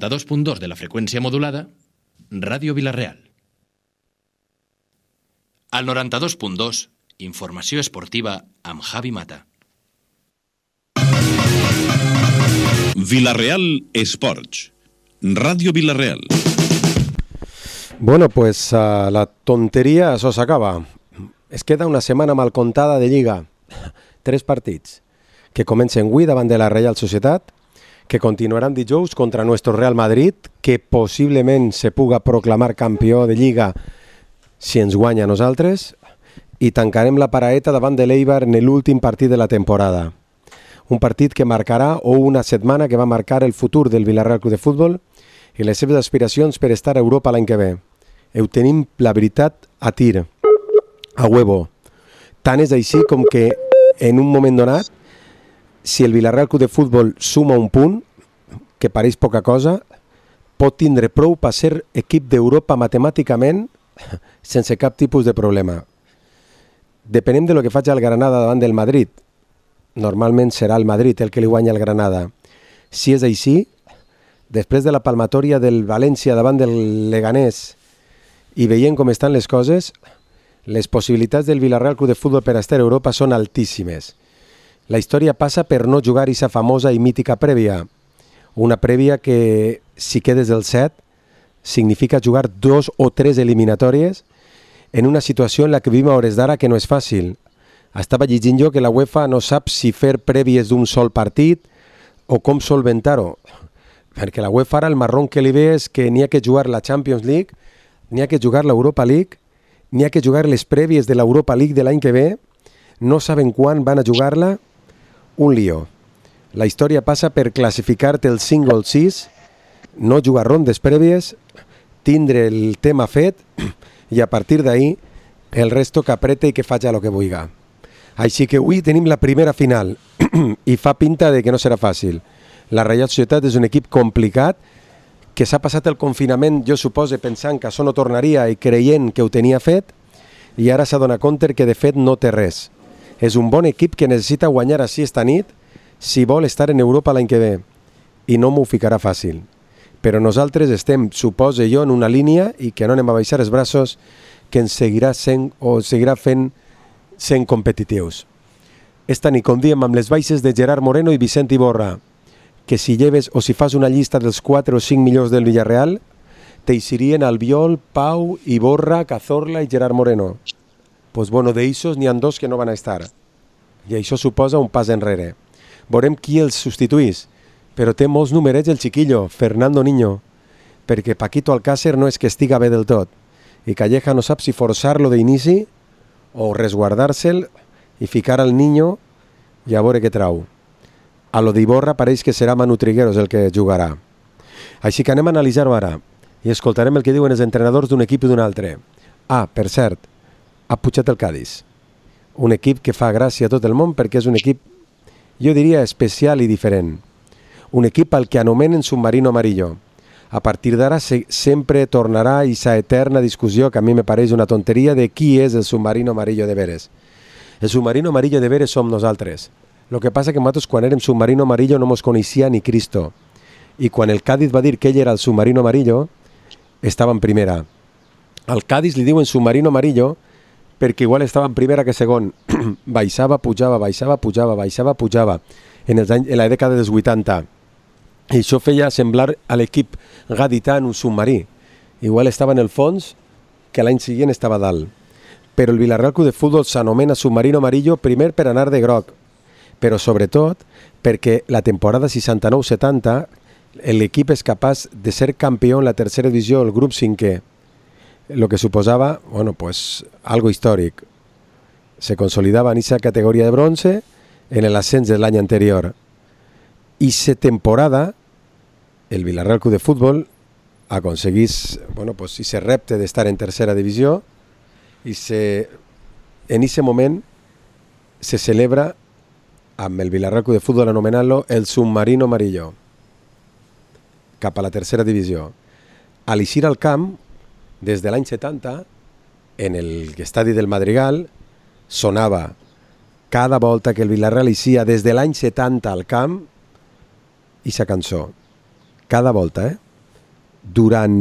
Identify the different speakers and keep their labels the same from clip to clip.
Speaker 1: 92.2 de la freqüència modulada, Ràdio Vila-real. Al 92.2, informació esportiva amb Javi Mata.
Speaker 2: Vila-real Esports, Ràdio Vila-real.
Speaker 3: Bueno, pues la tonteria, això s'acaba. Es queda una setmana mal contada de Lliga. 3 partits, que comencen avui davant de la Reial Societat, que continuaran dijous contra nuestro Real Madrid, que possiblement se puga proclamar campió de Lliga si ens guanya a nosaltres, i tancarem la paraeta davant de l'Eibar en l'últim partit de la temporada. Un partit que marcarà, o una setmana que va marcar el futur del Villarreal Club de Futbol i les seves aspiracions per estar a Europa l'any que ve. Ho tenim, la veritat, a tir, a huevo. Tant és així com que en un moment donat, si el Villarreal Club de Futbol suma un punt, que pareix poca cosa, pot tindre prou per ser equip d'Europa matemàticament sense cap tipus de problema. Depenem de lo que faci el Granada davant del Madrid. Normalment serà el Madrid el que li guanya el Granada. Si és així, després de la palmatòria del València davant del Leganés i veient com estan les coses, les possibilitats del Villarreal Club de Futbol per estar a Europa són altíssimes. La història passa per no jugar aquesta famosa i mítica prèvia. Una prèvia que, si quedes del 7, significa jugar 2 o 3 eliminatòries en una situació en la que vivim a hores d'ara que no és fàcil. Estava llegint jo que la UEFA no sap si fer prèvies d'un sol partit o com solventar-ho. Perquè la UEFA ara el marrón que li ve és que n'hi ha que jugar la Champions League, n'hi ha que jugar l'Europa League, n'hi ha que jugar les prèvies de l'Europa League de l'any que ve, no saben quan van a jugar-la, un lío. La història passa per classificar-te el 5 o el 6, no jugar rondes prèvies, tindre el tema fet i a partir d'ahir el resto que aprete i que faci el que vulgui. Així que avui tenim la primera final i fa pinta de que no serà fàcil. La Reial Societat és un equip complicat que s'ha passat el confinament, jo suposo, pensant que això no tornaria i creient que ho tenia fet, i ara s'ha donat compte que de fet no té res. És un bon equip que necessita guanyar així esta nit si vol estar en Europa l'any que ve, i no m'ho ficarà fàcil. Però nosaltres estem, suposo jo, en una línia i que no anem a baixar els braços, que ens seguirà sent o seguirà fent sent competitius. Esta nit, com diem, amb les baixes de Gerard Moreno i Vicent Iborra, que si lleves o si fas una llista dels 4 o 5 millors del Villarreal, t'eixirien Albiol, Pau, Iborra, Cazorla i Gerard Moreno. Pues bueno, d'eixos n'hi ha 2 que no van a estar. I això suposa un pas enrere. Veurem qui els substituís, però té molts numerets el xiquillo, Fernando Niño, perquè Paquito Alcácer no és que estiga bé del tot, i Calleja no sap si forçar-lo d'inici o resguardar-se'l i ficar al Niño i a veure què trau. A lo d'Iborra pareix que serà Manu Trigueros el que jugarà. Així que anem a analitzar-ho ara i escoltarem el que diuen els entrenadors d'un equip i d'un altre. Ah, per cert, ha pujat el Cádiz. Un equip que fa gràcia a tot el món perquè és un equip, jo diria, especial i diferent. Un equip al que anomenen submarino amarillo. A partir d'ara sempre tornarà aquesta eterna discussió que a mi me pareix una tonteria de qui és el submarino amarillo de veres. El submarino amarillo de veres som nosaltres. Lo que passa que nosaltres quan érem submarino amarillo no mos coneixia ni Cristo. I quan el Cádiz va dir que ell era el submarino amarillo, estava en primera. Al Cádiz li diuen submarino amarillo perquè igual estava en primera que segon. Baixava, pujava, baixava, pujava, baixava, pujava. En la dècada dels 80. I això feia semblar a l'equip gadità en un submarí. Igual estava en el fons que l'any següent estava dalt. Però el Villarreal Club de Futbol s'anomena submarino amarillo primer per anar de groc, però sobretot perquè la temporada 69-70 l'equip és capaç de ser campió en la tercera divisió, el grup 5è, el que suposava, bueno, pues, algo històric. Se consolidava en aquesta categoria de bronze en l'ascens de l'any anterior. I aquesta temporada el Villarreal Club de Futbol aconseguís, bueno, pues, ese repte d'estar en tercera divisió i en aquest moment se celebra amb el Villarreal Club de Futbol anomenant-lo el submarino amarillo cap a la tercera divisió. A l'eixir al camp, des de l'any 70, en l'estadi del Madrigal, sonava cada volta que el Villarreal eixia des de l'any 70 al camp, aquesta cançó. Cada volta, durant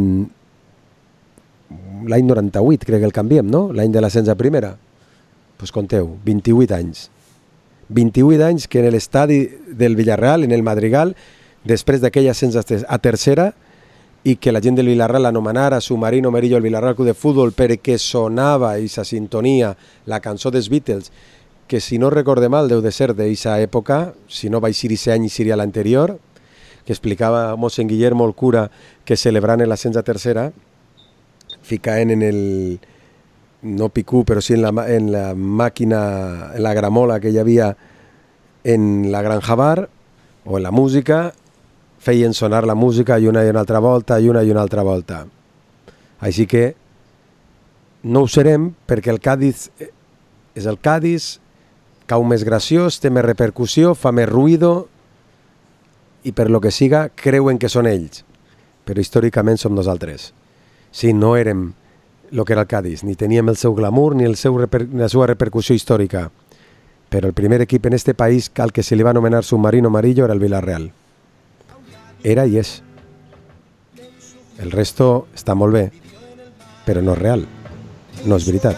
Speaker 3: l'any 98, crec que el canviem, no? L'any de l'ascens a primera. Pues conteu, 28 anys. 28 anys que en l'estadi del Villarreal, en el Madrigal, després d'aquell ascens a tercera, i que la gent del Villarreal anomenara Submarino Amarillo el Villarreal Club de Futbol perquè sonava aquesta sintonia, la cançó dels Beatles, que si no recorde mal deu de ser d'aquesta època, si no vaig ser aquest any i seria l'anterior, que explicava mossèn Guillermo el cura que celebrant l'ascens a tercera ficaven en el, no picú, però sí en la màquina, en la gramola que hi havia en la Granja Bar, o en la música, feien sonar la música i una altra volta, i una altra volta. Així que no ho serem perquè el Cádiz és el Cádiz, cau més graciós, té més repercussió, fa més ruïdo i per lo que siga creuen que són ells, però històricament som nosaltres. Sí, no érem el que era el Cádiz, ni teníem el seu glamour ni la seva repercussió històrica, però el primer equip en este país al que se li va anomenar Submarino Amarillo era el Villarreal. Era i és. El resto està molt bé, però no és real, no és veritat.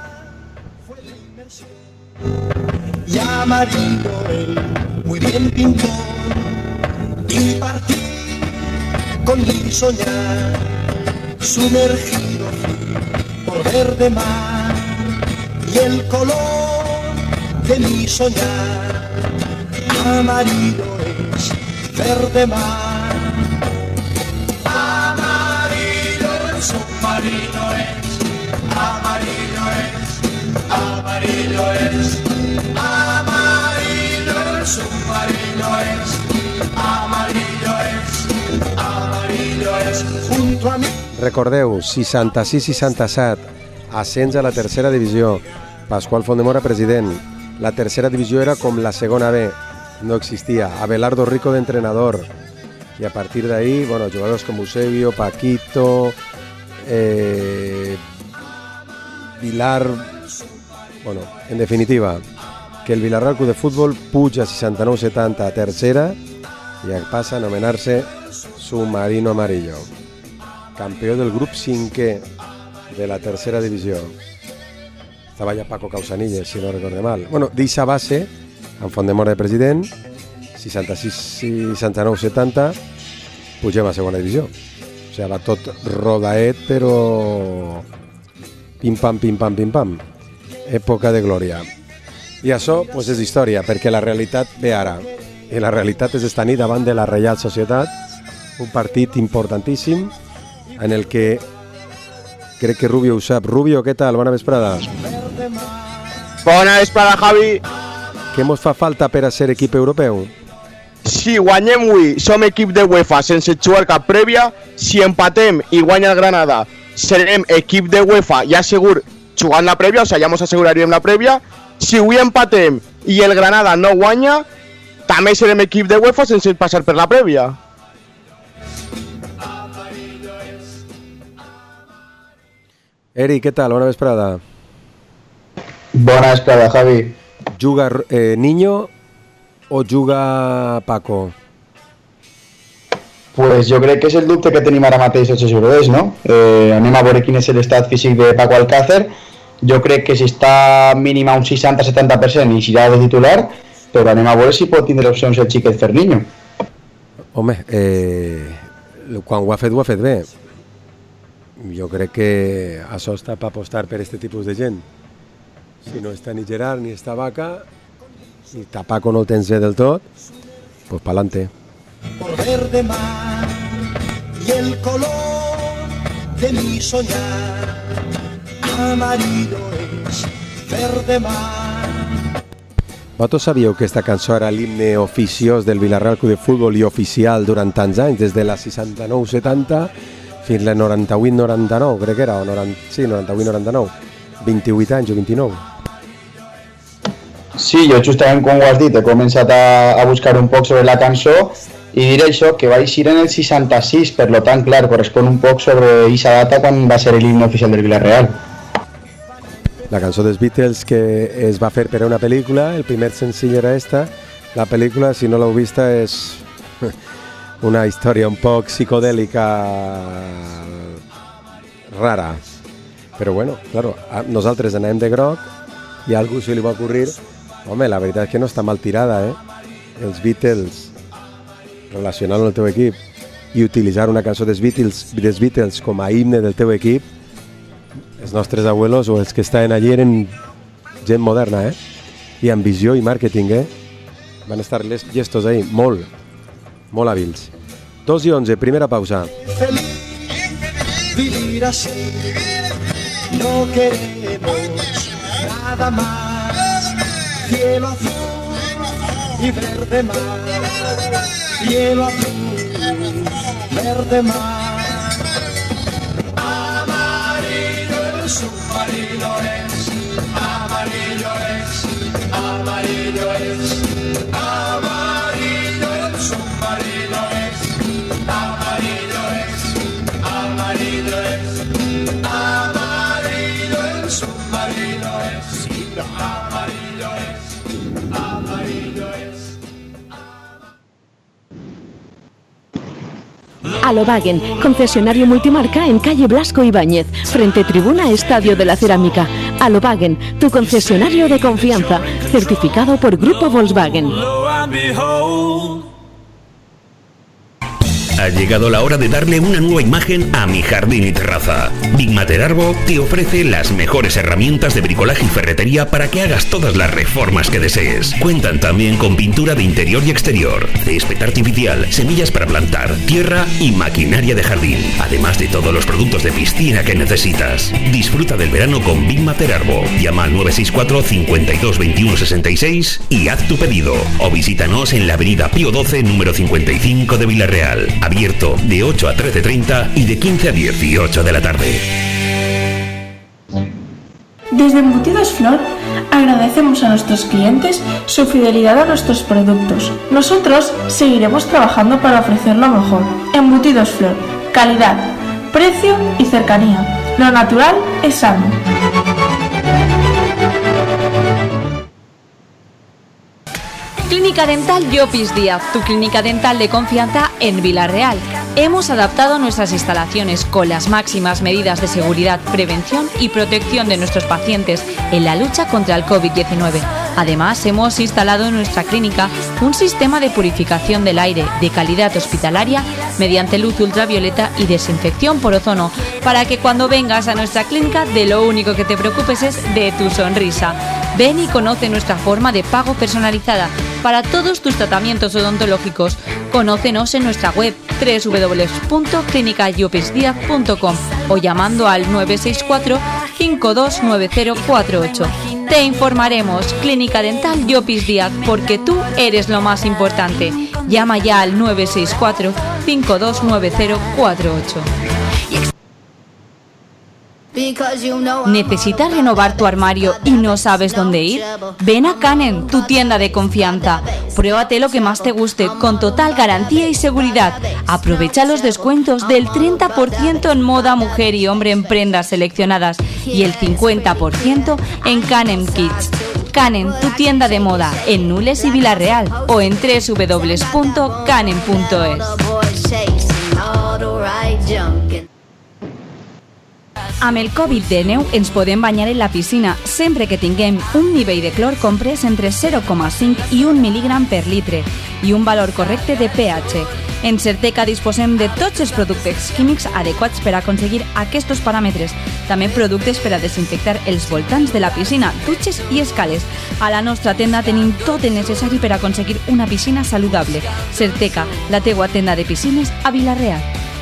Speaker 4: Y amarillo él, muy bien pintó, y partí con mi soñar, sumergido por verde mar, y el color de mi soñar, amarillo es verde mar. Amarillo el submarino es, amarillo es, amarillo es, amarillo el submarino es, amarillo es, amarillo es, junto a mí.
Speaker 3: Recordeu, 66-67, ascens a la tercera divisió, Pasqual Fondemora president. La tercera divisió era com la segona B, no existia. Abelardo Rico d'entrenador. I a partir d'ahí, bueno, jugadors com Eusebio, Paquito, Vilar... Bueno, en definitiva, que el Villarreal Club de Futbol puja 69-70 a tercera i passa a anomenar-se Submarino Amarillo. Campió del grup 5è de la tercera divisió. Estava ja Paco Causanilles, si no recorde mal. Bueno, d'eixa base, amb Fondemora de president, 66-69-70, pugem a segona divisió. O sigui, va tot rodaet, però pim-pam, pim-pam, pim-pam. Època de glòria. I això pues, és història, perquè la realitat ve ara. I la realitat és esta nit davant de la Reial Societat, un partit importantíssim en el que crec que Rubio ho sap. Rubio, què tal? Bona vesprada.
Speaker 5: Bona vesprada, Javi.
Speaker 3: Què mos fa falta per a ser equip europeu?
Speaker 5: Si guanyem avui, som equip de UEFA sense jugar cap prèvia. Si empatem i guanya el Granada, serem equip de UEFA ja segur jugant la prèvia, o sigui, ja ens asseguraríem la prèvia. Si avui empatem i el Granada no guanya, també serem equip de UEFA sense passar per la prèvia.
Speaker 3: Eri, què tal? Bona vesprada.
Speaker 6: Bona vesprada, Javi.
Speaker 3: Juga Niño o juga Paco?
Speaker 6: Pues jo crec que és el dubte que tenim ara mateix els jugadors, no? Anem a veure quin és l'estat físic de Paco Alcácer. Jo crec que si està mínim a un 60-70% i serà de titular, però anem a veure si pot tindre opcions el xiquet Ferniño.
Speaker 3: Home, quan ho ha fet bé. Jo crec que això està per apostar per aquest tipus de gent. Si no està ni Gerard ni està Vaca, ni Paco no el tens bé del tot, pues pa'lante.
Speaker 4: Por verde mar y el color de mi soñar, amarillo es verde mar.
Speaker 3: Vosaltres sabíeu que esta cançó era l'himne oficiós del Villarreal Club de Futbol i oficial durant tants anys, des de la 69-70 fins la 98-99, crec que era, o 98-99, 28 anys o 29.
Speaker 6: Sí, jo justament quan ho has dit he començat a buscar un poc sobre la cançó i diré això, que va eixir en el 66, per lo tant, clar, correspon un poc sobre aquesta data quan va ser l'himne oficial del Villarreal.
Speaker 3: La cançó dels Beatles que es va fer per a una pel·lícula, el primer senzill era esta. La pel·lícula, si no l'heu vista, és una història un poc psicodèlica rara. Però bueno, claro, nosaltres anem de groc i a algú se li va ocurrir, home, la veritat és que no està mal tirada, els Beatles, relacionant el teu equip i utilitzar una cançó dels Beatles com a himne del teu equip. Els nostres abuelos o els que estaven allí eren gent moderna, i amb visió i màrqueting, van estar les gestos ahí molt hàbils. 2:11, primera pausa.
Speaker 4: Vivir así, no queremos nada más. Cielo azul y verde mar, cielo azul, verde mar. Amarillo el submarino es, amarillo es, amarillo es, amarillo el submarino es, amarillo es, amarillo es, amarillo el submarino es, amarillo es, amarillo es.
Speaker 7: Alobagen, concesionario multimarca en calle Blasco Ibáñez, frente tribuna Estadio de la Cerámica. Alobagen, tu concesionario de confianza, certificado por Grupo Volkswagen.
Speaker 8: Ha llegado la hora de darle una nueva imagen a mi jardín y terraza. Big Matter Arbo te ofrece las mejores herramientas de bricolaje y ferretería para que hagas todas las reformas que desees. Cuentan también con pintura de interior y exterior, césped artificial, semillas para plantar, tierra y maquinaria de jardín, además de todos los productos de piscina que necesitas. Disfruta del verano con Big Matter Arbo. Llama al 964 52 21 66 y haz tu pedido. O visítanos en la avenida Pío XII, número 55 de Villarreal. Abierto de 8 a 13:30 y de 15 a 18 de la tarde.
Speaker 9: Desde Embutidos Flor agradecemos a nuestros clientes su fidelidad a nuestros productos. Nosotros seguiremos trabajando para ofrecer lo mejor. Embutidos Flor, calidad, precio y cercanía. Lo natural es sano.
Speaker 10: Clínica Dental Llopis Díaz, tu clínica dental de confianza en Villarreal. Hemos adaptado nuestras instalaciones con las máximas medidas de seguridad, prevención y protección de nuestros pacientes en la lucha contra el COVID-19. Además, hemos instalado en nuestra clínica un sistema de purificación del aire de calidad hospitalaria mediante luz ultravioleta y desinfección por ozono, para que cuando vengas a nuestra clínica de lo único que te preocupes es de tu sonrisa. Ven y conoce nuestra forma de pago personalizada para todos tus tratamientos odontológicos. Conócenos en nuestra web www.clinicallopisdiaz.com o llamando al 964 529048. Te informaremos. Clínica Dental Llopis Díaz, porque tú eres lo más importante. Llama ya al 964 529048. ¿Necesitas renovar tu armario y no sabes dónde ir? Ven a Canen, tu tienda de confianza. Pruébate lo que más te guste con total garantía y seguridad. Aprovecha los descuentos del 30% en moda mujer y hombre en prendas seleccionadas y el 50% en Canen Kids. Canen, tu tienda de moda en Nules y Villarreal o en www.canen.es. Amb el Covid-19 ens podem banyar en la piscina sempre que tinguem un nivell de clor comprès entre 0,5 i 1 mil·lígram per litre i un valor correcte de pH. En Certeca disposem de tots els productes químics adequats per aconseguir aquests paràmetres. També productes per a desinfectar els voltants de la piscina, dutxes i escales. A la nostra tenda tenim tot el necessari per aconseguir una piscina saludable. Certeca, la teua tenda de piscines a Villarreal.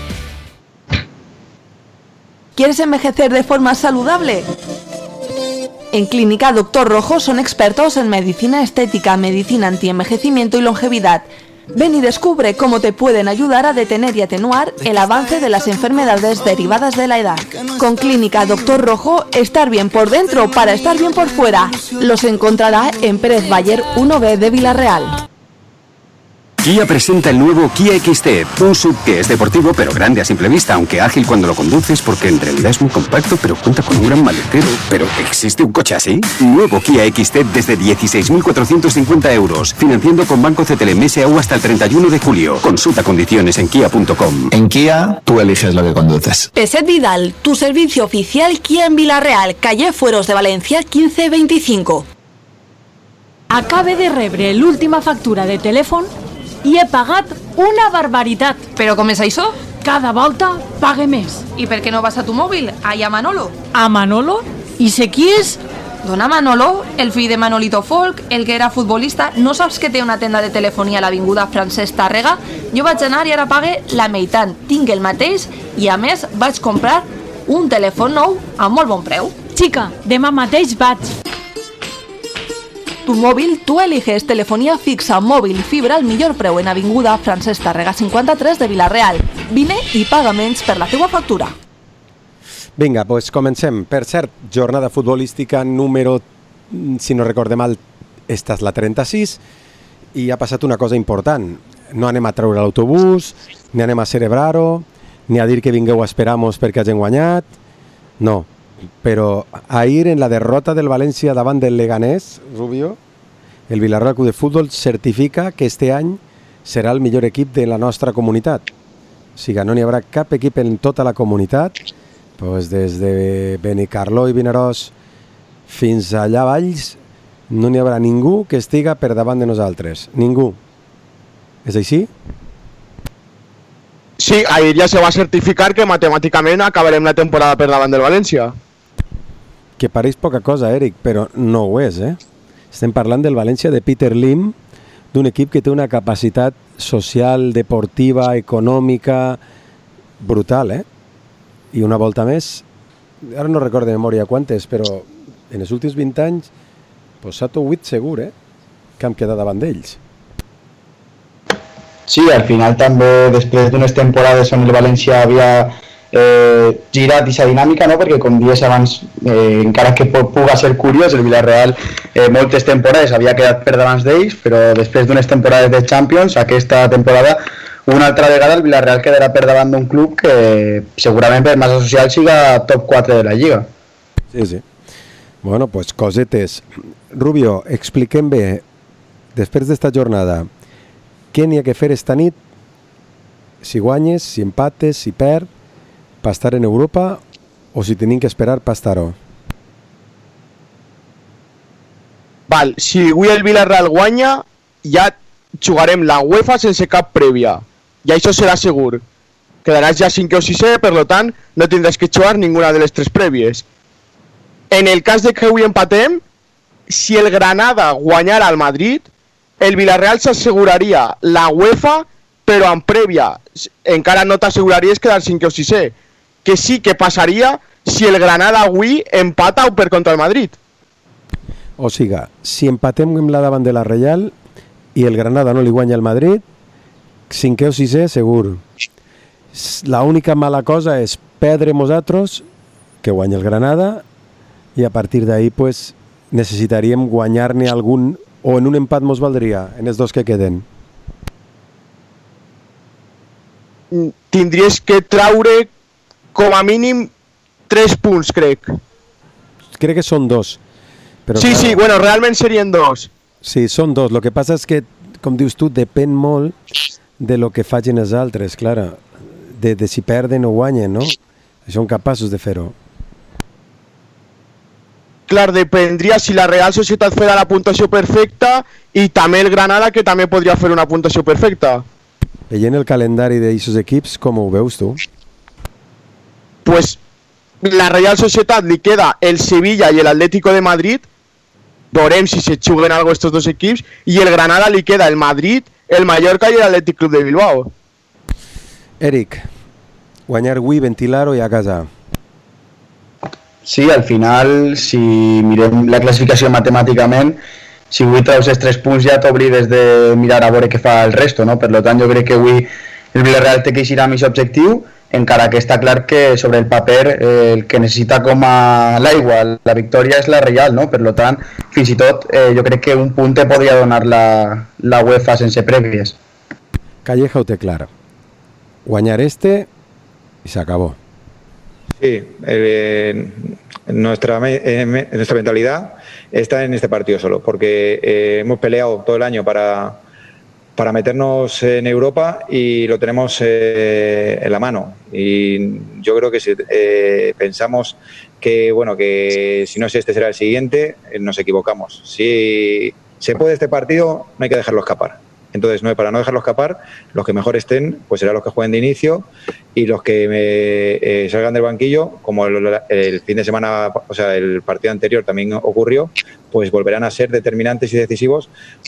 Speaker 11: ¿Quieres envejecer de forma saludable? En Clínica Dr. Rojo son expertos en medicina estética, medicina antienvejecimiento y longevidad. Ven y descubre cómo te pueden ayudar a detener y atenuar el avance de las enfermedades derivadas de la edad. Con Clínica Dr. Rojo, estar bien por dentro para estar bien por fuera. Los encontrará en Pérez Bayer 1B de Villarreal.
Speaker 12: Kia presenta el nuevo Kia XT, un SUV que es deportivo pero grande a simple vista, aunque ágil cuando lo conduces porque en realidad es muy compacto pero cuenta con un gran maletero. ¿Pero existe un coche así? Nuevo Kia XT desde 16.450 euros, financiando con Banco CTLM SAU hasta el 31 de julio. Consulta condiciones en kia.com.
Speaker 13: En Kia, tú eliges lo que conduces.
Speaker 11: Peset Vidal, tu servicio oficial Kia en Vila-real, calle Fueros de Valencia 1525.
Speaker 14: Acabe de rebre l'última factura de telèfon i he pagat una barbaritat.
Speaker 11: Però com és això?
Speaker 14: Cada volta pague més.
Speaker 11: I per què no vas a tu mòbil? Allà a Manolo.
Speaker 14: A Manolo? I sé qui és?
Speaker 11: Dona Manolo, el fill de Manolito Folk, el que era futbolista. No saps que té una tenda de telefonia a l'avinguda Francesc Tàrrega? Jo vaig anar i ara pague la meitat. Tinc el mateix i a més vaig comprar un telèfon nou a molt bon preu.
Speaker 14: Xica, demà mateix vaig.
Speaker 11: Tu mòbil, tu eliges telefonia fixa, mòbil i fibra al millor preu en avinguda Francesc Tàrrega 53 de Vila-real. Vine i paga menys per la teua factura.
Speaker 3: Vinga, doncs comencem. Per cert, jornada futbolística número, si no recordem mal, esta és la 36, i ha passat una cosa important. No anem a treure l'autobús, ni anem a celebrar-ho, ni a dir que vingueu a esperar-nos perquè hagin guanyat. No. Però ahir en la derrota del València davant del Leganés, Rubio, el Villarreal Club de Futbol certifica que este any serà el millor equip de la nostra comunitat. O sigui, no n'hi haurà cap equip en tota la comunitat, doncs des de Benicarló i Vinaròs fins allà valls, no n'hi haurà ningú que estiga per davant de nosaltres. Ningú. És així?
Speaker 5: Sí, ahir ja se va certificar que matemàticament acabarem la temporada per davant del València.
Speaker 3: Que pareix poca cosa, Eric, però no ho és, eh? Estem parlant del València de Peter Lim, d'un equip que té una capacitat social, deportiva, econòmica, brutal, eh? I una volta més, ara no recordo de memòria quantes, però en els últims 20 anys, pues 7 o 8 segur, que hem quedat davant d'ells.
Speaker 6: Sí, al final també, després d'unes temporades on el València havia girat aquesta dinàmica, no? Perquè com dies abans, encara que puga ser curiós, el Villarreal moltes temporades havia quedat per davant d'ells, però després d'unes temporades de Champions, aquesta temporada una altra vegada el Villarreal quedarà per davant d'un club que segurament per massa social siga top 4 de la Lliga.
Speaker 3: Sí, sí. Bueno, pues cosetes. Rubio, expliquem bé, després d'esta jornada, què n'hi ha que fer esta nit, si guanyes, si empates, si perd, per estar en Europa o si tenim que esperar per estar-ho?
Speaker 5: Val, si avui el Villarreal guanya, ja jugarem la UEFA sense cap prèvia. I això serà segur. Quedaràs ja 5 o 6è, per tant, no tindràs que jugar ninguna de les 3 prèvies. En el cas de que avui empatem, si el Granada guanyara al Madrid, el Villarreal s'asseguraria la UEFA, però en prèvia. Encara no t'asseguraries quedar 5 o 6è. Que sí que passaria si el Granada avui empata o per contra el Madrid.
Speaker 3: O sigui, si empatem amb la davant de la Reial i el Granada no li guanya al Madrid, 5è o 6è segur. La única mala cosa és perdre nosaltres, que guanya el Granada, i a partir d'ahí pues, necessitaríem guanyar-ne algun, o en un empat mos valdria, en els dos que queden.
Speaker 5: Tindries que traure com a mínim 3 punts, crec.
Speaker 3: Crec que són 2. Però
Speaker 5: sí, sí, bueno, realment serien 2.
Speaker 3: Sí, són 2. Lo que passa és que, com dius tu, depèn molt de lo que facin els altres, clar. De si perden o guanyen, no? Són capaços de fer-ho.
Speaker 5: Clar, dependria si la Real Societat farà la puntuació perfecta i també el Granada, que també podria fer una puntuació perfecta.
Speaker 3: Veient el calendari d'aquests equips, com ho veus tu?
Speaker 5: Pues la Real Societat li queda el Sevilla i l'Atlético de Madrid, veurem si se juguen algo estos dos equips, i el Granada li queda el Madrid, el Mallorca i l'Atlètic Club de Bilbao.
Speaker 3: Eric, guanyar avui, ventilar-ho i a casa.
Speaker 6: Sí, al final, si mirem la classificació matemàticament, si avui treus els 3 punts ja t'oblides de mirar a veure què fa el resto, no? Per tant, jo crec que avui el Villarreal té que eixir amb aquest objectiu, encara que està clar que sobre el paper el que necessita com a l'aigua la victòria és la Reial, no? Per tant, fins i tot jo crec que un punt te podria donar la UEFA sense prèvies.
Speaker 3: Calleja o Teclar. Guañar este y se acabó.
Speaker 15: Sí, nuestra mentalidad está en este partido solo, porque hemos peleado todo el año para meternos en Europa y lo tenemos en la mano. Y yo creo que si pensamos que si no es este será el siguiente, nos equivocamos. Si se puede este partido, no hay que dejarlo escapar. Entonces, para no dejarlo escapar, los que mejor estén, pues serán los que jueguen de inicio, y los que salgan del banquillo, como el fin de semana, o sea, el partido anterior también ocurrió, pues volverán a ser determinantes y decisivos,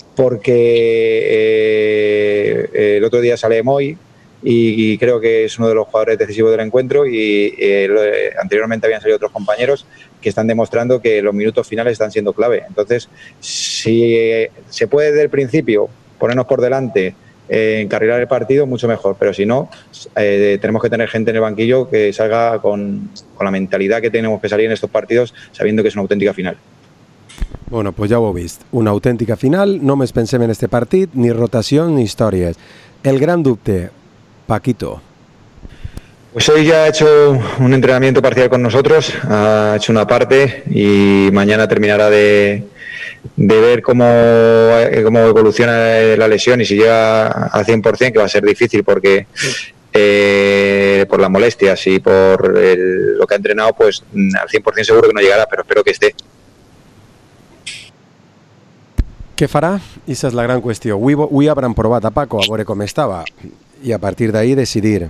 Speaker 15: porque el otro día sale Moy y creo que es uno de los jugadores decisivos del encuentro, y anteriormente habían salido otros compañeros que están demostrando que los minutos finales están siendo clave. Entonces, si se puede desde el principio ponernos por delante, encarrilar el partido, mucho mejor, pero si no, tenemos que tener gente en el banquillo que salga con la mentalidad que tenemos que salir en estos partidos, sabiendo que es una auténtica final.
Speaker 3: Bueno, pues ja ho heu vist. Una autèntica final, només pensem en este partit, ni rotació ni històries. El gran dubte, Paquito.
Speaker 15: Pues hoy ya ha hecho un entrenamiento parcial con nosotros, ha hecho una parte y mañana terminará de ver cómo evoluciona la lesión y si llega al 100%, que va a ser difícil porque por las molestias y por lo que ha entrenado, pues al 100% seguro que no llegará, pero espero que esté.
Speaker 3: Què farà? Aquesta és la gran qüestió. Avui hauran provat a Paco a veure com estava i a partir d'ahí decidir.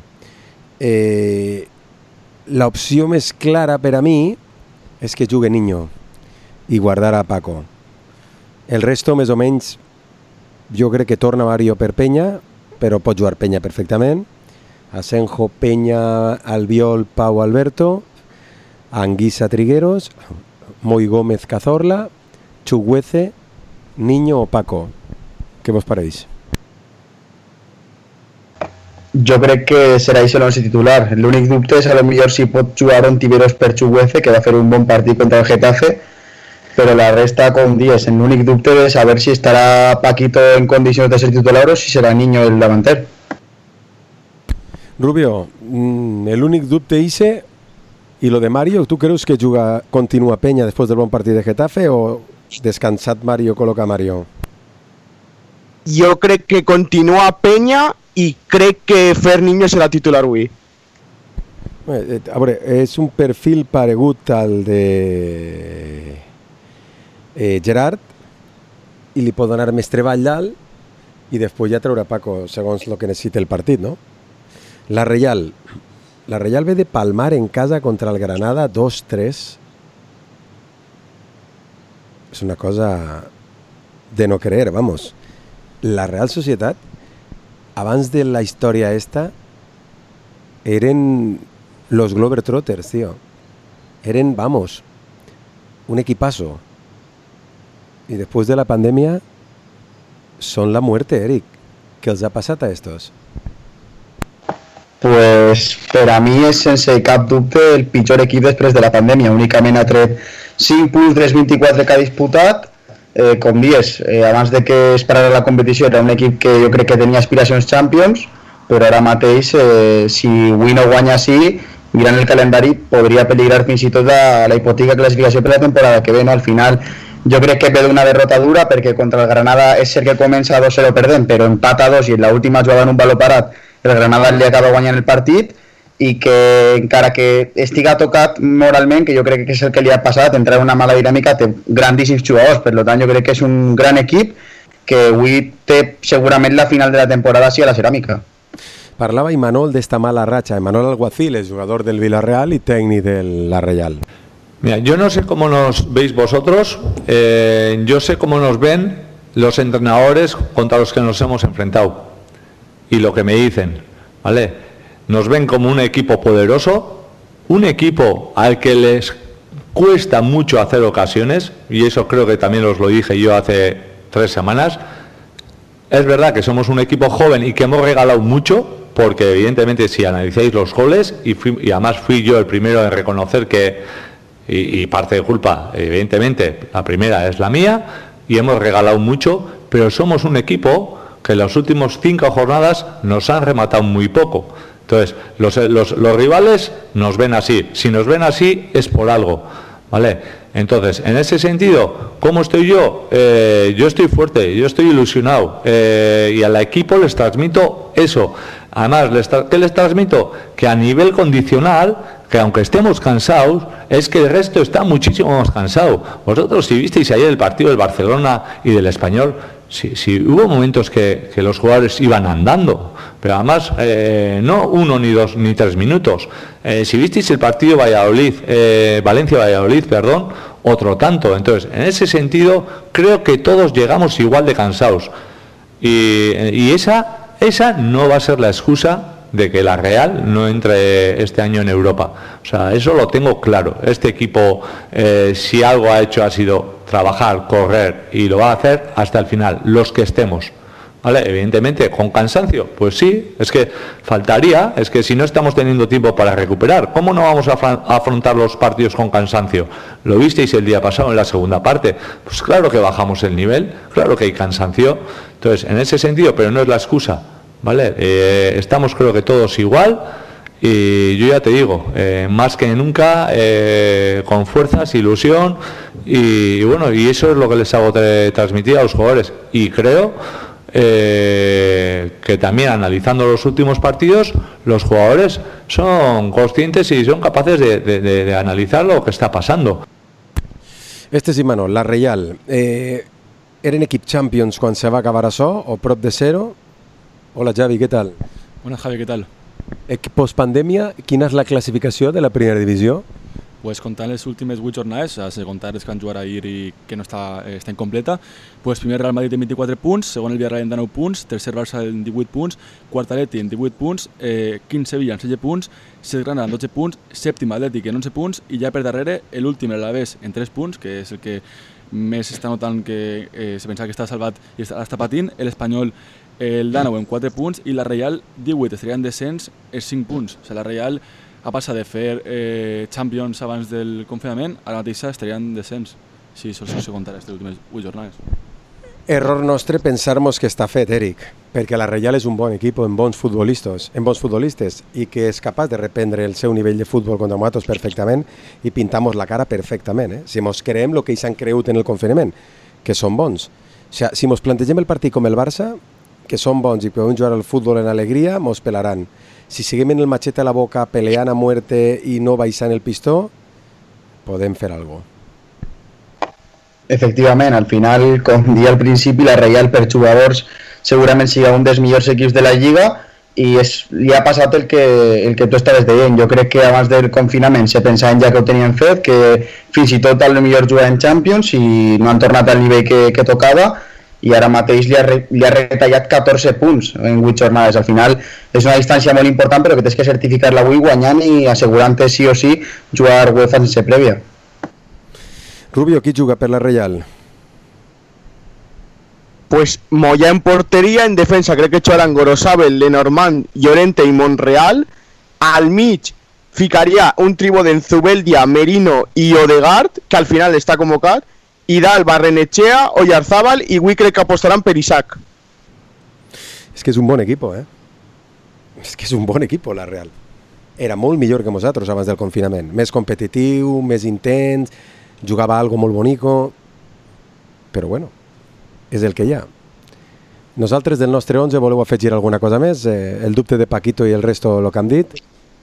Speaker 3: L'opció més clara per a mi és que jugui Niño i guardar a Paco. El resto, més o menys, jo crec que torna Mario per Peña, però pot jugar Peña perfectament. Asenjo, Peña, Albiol, Pau, Alberto, Anguissa, Trigueros, Moy Gómez, Cazorla, Chuguece, Niño o Paco. Què vos pareix?
Speaker 6: Jo crec que serà això el titular. L'únic dubte és a lo millor si pot jugar Ontiveros per Chuguece, que va fer un bon partit contra el Getafe, però la resta com dies. L'únic dubte és saber si estarà Paquito en condicions de ser titular o si serà Niño el davanter.
Speaker 3: Rubio, el únic dubte ese y lo de Mario, ¿tú crees que continúa Peña después del buen partido de Getafe o descansat Mario, coloca Mario?
Speaker 5: Jo crec que continua Peña i crec que Fer Niño serà titular avui.
Speaker 3: A veure, és un perfil paregut al de Gerard i li pot donar més treball dalt i després ja treure Paco segons el que necessita el partit, no? La Reial ve de palmar en casa contra el Granada 2-3. És una cosa de no creer, vamos. La Real Societat, abans de la història esta, eren los Globetrotters, tío. Eren, vamos, un equipazo. Y después de la pandemia, son la muerte, Eric. ¿Qué els ha passat a estos?
Speaker 6: Pues per a mi és sense cap dubte el pitjor equip després de la pandèmia. Únicament ha tret 5 punts dels 24 que ha disputat. Com dius, abans de que es parara la competició era un equip que jo crec que tenia aspiracions Champions, però ara mateix si avui no guanya així, mirant el calendari podria peligrar fins i tot la hipotètica classificació per la temporada que ve, no? Al final jo crec que ve d'una derrota dura perquè contra el Granada és cert que comença 2-0 perdent, però empata 2 i en l'última jugada en un baló parat el Granada li acaba guanyant el partit i que encara que estiga tocat moralment, que jo crec que és el que li ha passat, entrar en una mala dinàmica, té grandíssims jugadors, per tant jo crec que és un gran equip que avui té segurament la final de la temporada sí a la Ceràmica.
Speaker 3: Parlava Imanol d'esta mala racha. Imanol Alguacil es jugador del Villarreal y técnico de la Real.
Speaker 16: Mira, yo no sé cómo nos veis vosotros, yo sé cómo nos ven los entrenadores contra los que nos hemos enfrentado y lo que me dicen, ¿vale? Nos ven como un equipo poderoso, un equipo al que les cuesta mucho hacer ocasiones, y eso creo que también os lo dije yo hace 3 semanas. Es verdad que somos un equipo joven y que hemos regalado mucho, porque evidentemente si analizáis los goles, y además fui yo el primero en reconocer que, y parte de culpa, evidentemente, la primera es la mía, y hemos regalado mucho, pero somos un equipo que las últimas 5 jornadas nos han rematado muy poco. Entonces, los rivales nos ven así. Si nos ven así es por algo, ¿vale? Entonces, en ese sentido, ¿cómo estoy yo? Yo estoy fuerte, yo estoy ilusionado y al equipo les transmito eso. Además, ¿qué les transmito? Que a nivel condicional, que aunque estemos cansados, es que el resto está muchísimo más cansado. Vosotros, si visteis ayer el partido del Barcelona y del Español, sí, hubo momentos que los jugadores iban andando, pero además no 1 ni 2 ni 3 minutos. Si visteis el partido Valencia-Valladolid, otro tanto. Entonces, en ese sentido, creo que todos llegamos igual de cansados. Y esa no va a ser la excusa de que la Real no entre este año en Europa. O sea, eso lo tengo claro. Este equipo, si algo ha hecho, ha sido trabajar, correr, y lo va a hacer hasta el final, los que estemos. ¿Vale? Evidentemente, con cansancio, pues sí, es que faltaría, es que si no estamos teniendo tiempo para recuperar, ¿cómo no vamos a afrontar los partidos con cansancio? Lo visteis el día pasado en la segunda parte, pues claro que bajamos el nivel, claro que hay cansancio. Entonces, en ese sentido, pero no es la excusa, ¿vale? Estamos creo que todos igual, y yo ya te digo, más que nunca, con fuerzas, ilusión, y bueno, y eso es lo que les hago transmitir a los jugadores, y creo que también analizando los últimos partidos, los jugadores son conscientes y son capaces de analizar lo que está pasando.
Speaker 3: Imanol, la Reial, eren equip Champions quan se va acabar això, o prop de zero? Hola Javi, ¿qué tal?
Speaker 17: Buenas Javi, ¿qué tal?
Speaker 3: Post-pandèmia, quina és la classificació de la primera divisió?
Speaker 17: Pues contant les últimes 8 jornades, a contar les que van jugar ahir i que no està incompleta, pues primer Real Madrid amb 24 punts, segon el Villarreal amb 19 punts, tercer Barça amb 18 punts, quart Atleti amb 18 punts, quint Sevilla amb 16 punts, set Granada amb 12 punts, sèptim Atlètic amb 11 punts i ja per darrere l'últim, l'Alavés, amb 3 punts, que és el que més està notant que se pensava que està salvat i està patint, l'Espanyol el Dànau amb 4 punts i la Reial 18, estaria en descens els 5 punts. O sigui, la Reial ha passat de fer Champions abans del confinament, ara mateixa estaria en descens, si això se comptara les últimes 8 jornades.
Speaker 3: Error nostre pensar-nos que està fet, Eric, perquè la Reial és un bon equip amb bons futbolistes i que és capaç de reprendre el seu nivell de futbol contra nosaltres perfectament i pintar-nos la cara perfectament. Si mos creem el que ells han cregut en el confinament, que són bons. O sigui, si mos plantegem el partit com el Barça, que són bons i podem jugar al futbol en alegria, mos pelaran. Si seguim en el machete a la boca peleant a muerte i no baixant el pistó, podem fer alguna cosa.
Speaker 6: Efectivament, al final, com dia al principi, la Reial per jugadors segurament sigui un dels millors equips de la Lliga i li ha passat el que tu estaves dient. Jo crec que abans del confinament se pensaven ja que ho tenien fet, que fins i tot al millor jugar en Champions i no han tornat al nivell que tocava, i ara mateix li ha retallat 14 punts en 8 jornades. Al final és una distància molt important, però que tens que certificar-la avui guanyant i assegurant-te sí o sí jugar UEFA sense prèvia.
Speaker 3: Rubio, qui juga per la Reial?
Speaker 5: Pues Moya en porteria, en defensa crec que jugaran Gorosabel, Lenormand, Llorente i Monreal. Al mig ficaria un tribo d'Enzubeldia, Merino i Odegaard, que al final està convocat, i dalt Barrenechea, Oyarzábal, i avui crec que apostaran per Isaac.
Speaker 3: És que és un bon equip, És que és un bon equip, la Real. Era molt millor que nosaltres abans del confinament. Més competitiu, més intens, jugava algo molt bonico, però bueno, és el que hi ha. Nosaltres del nostre 11 voleu afegir alguna cosa més? El dubte de Paquito i el resto el que han dit?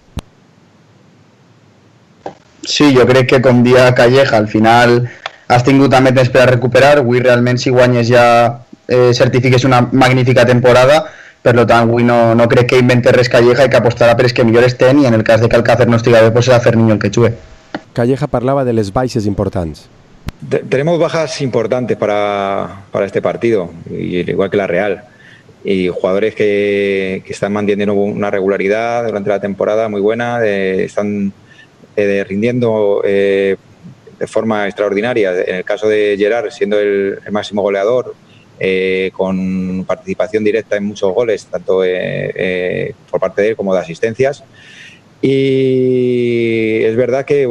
Speaker 6: Sí, jo crec que com dia Calleja, al final has tingut també temps per a recuperar. Avui realment si guanyes ja certifiques una magnífica temporada, per tant avui no crec que invente res Calleja i que apostarà per els que millor estem, i en el cas de que Alcácer no estigui bé, pues serà Ferniño el que jugue.
Speaker 3: Calleja parlava de les baixes importants.
Speaker 15: Tenemos bajas importantes para este partido, igual que la Real, y jugadores que están manteniendo una regularidad durante la temporada muy buena, están rindiendo de forma extraordinaria. En el caso de Gerard, siendo el máximo goleador, con participación directa en muchos goles, tanto por parte de él como de asistencias. Y es verdad que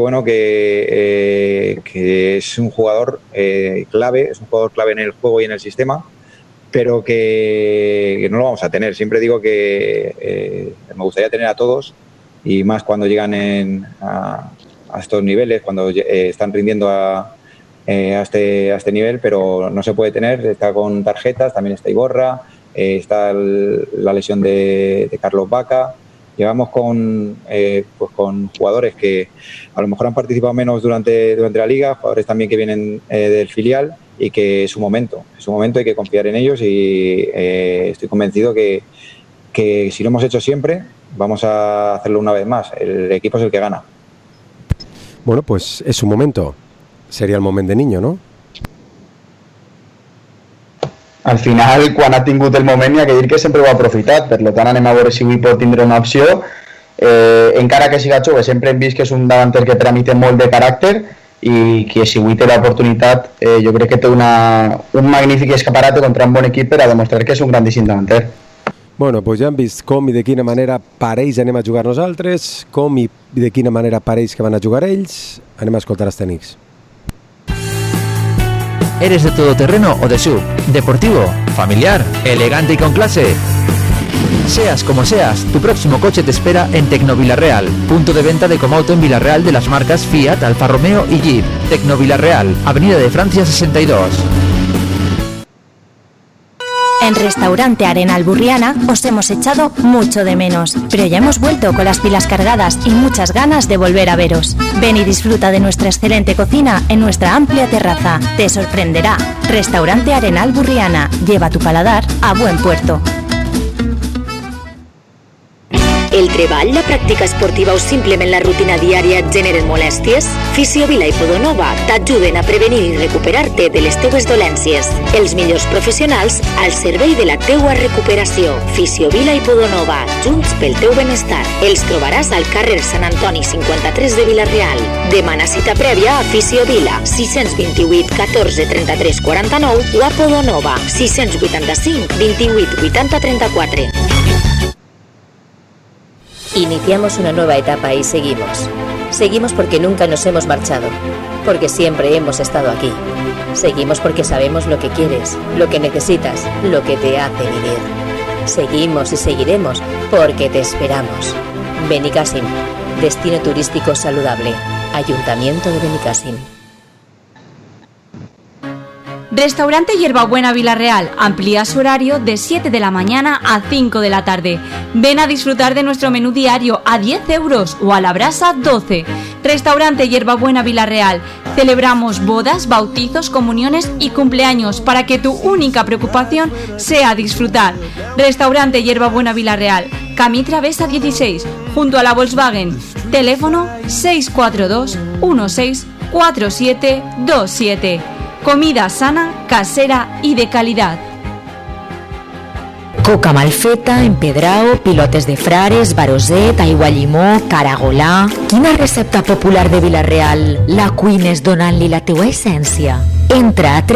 Speaker 15: que es un jugador clave, en el juego y en el sistema, pero que no lo vamos a tener. Siempre digo que me gustaría tener a todos, y más cuando llegan a estos niveles, cuando están rindiendo a este nivel, pero no se puede tener. Está con tarjetas, también está Iborra, está la lesión de Carlos Vaca. Llevamos con jugadores que a lo mejor han participado menos durante la liga, jugadores también que vienen del filial, y que es su momento, hay que confiar en ellos, y estoy convencido que si lo hemos hecho siempre, vamos a hacerlo una vez más. El equipo es el que gana.
Speaker 3: Bueno, pues es su momento. Sería el moment de niño, no?
Speaker 6: Al final, quan ha tingut el moment, hi ha que dir que sempre ho ha aprofitat. Per tant, anem a veure si avui pot tindre una opció. Encara que siga jove, sempre hem vist que és un davanter que per a mi té molt de caràcter, i que si avui té l'oportunitat, jo crec que té un magnífic escaparate contra un bon equip per a demostrar que és un grandíssim davanter.
Speaker 3: Bueno, doncs ja hem vist com i de quina manera pareix anem a jugar nosaltres, com i de quina manera pareix que van a jugar ells. Anem a escoltar els tècnics.
Speaker 18: ¿Eres de todoterreno o de SUV? ¿Deportivo? ¿Familiar? ¿Elegante y con clase? Seas como seas, tu próximo coche te espera en Tecnovilarreal, punto de venta de Comauto en Villarreal de las marcas Fiat, Alfa Romeo y Jeep. Tecnovilarreal, Avenida de Francia 62.
Speaker 19: En Restaurante Arenal Burriana os hemos echado mucho de menos, pero ya hemos vuelto con las pilas cargadas y muchas ganas de volver a veros. Ven y disfruta de nuestra excelente cocina en nuestra amplia terraza. Te sorprenderá. Restaurante Arenal Burriana. Lleva tu paladar a buen puerto.
Speaker 20: El treball, la pràctica esportiva o simplement la rutina diària et generen molèsties? Fisiovila i Podonova t'ajuden a prevenir i recuperar-te de les teues dolències. Els millors professionals al servei de la teua recuperació. Fisiovila i Podonova, junts pel teu benestar. Els trobaràs al carrer Sant Antoni 53 de Vila-real. Demana cita prèvia a Fisiovila 628 14 33 49 o a Podonova 685 28 80 34.
Speaker 21: Iniciamos una nueva etapa y seguimos. Seguimos porque nunca nos hemos marchado, porque siempre hemos estado aquí. Seguimos porque sabemos lo que quieres, lo que necesitas, lo que te hace vivir. Seguimos y seguiremos porque te esperamos. Benicàssim, destino turístico saludable. Ayuntamiento de Benicàssim.
Speaker 10: Restaurante Hierbabuena Vila-real amplía su horario de 7 de la mañana a 5 de la tarde. Ven a disfrutar de nuestro menú diario a 10 euros o a la brasa 12. Restaurante Hierbabuena Vila-real. Celebramos bodas, bautizos, comuniones y cumpleaños para que tu única preocupación sea disfrutar. Restaurante Hierbabuena Vila-real, Camí Travesa 16, junto a la Volkswagen. Teléfono 642 16 4727. Comida sana, casera y de calidad.
Speaker 19: Coca malfeta, empedrao, pilotes de frares, baroset, aigua llimó, caragolà... Quina recepta popular de Vila-real la cuines donant-li la teua essència? Entra a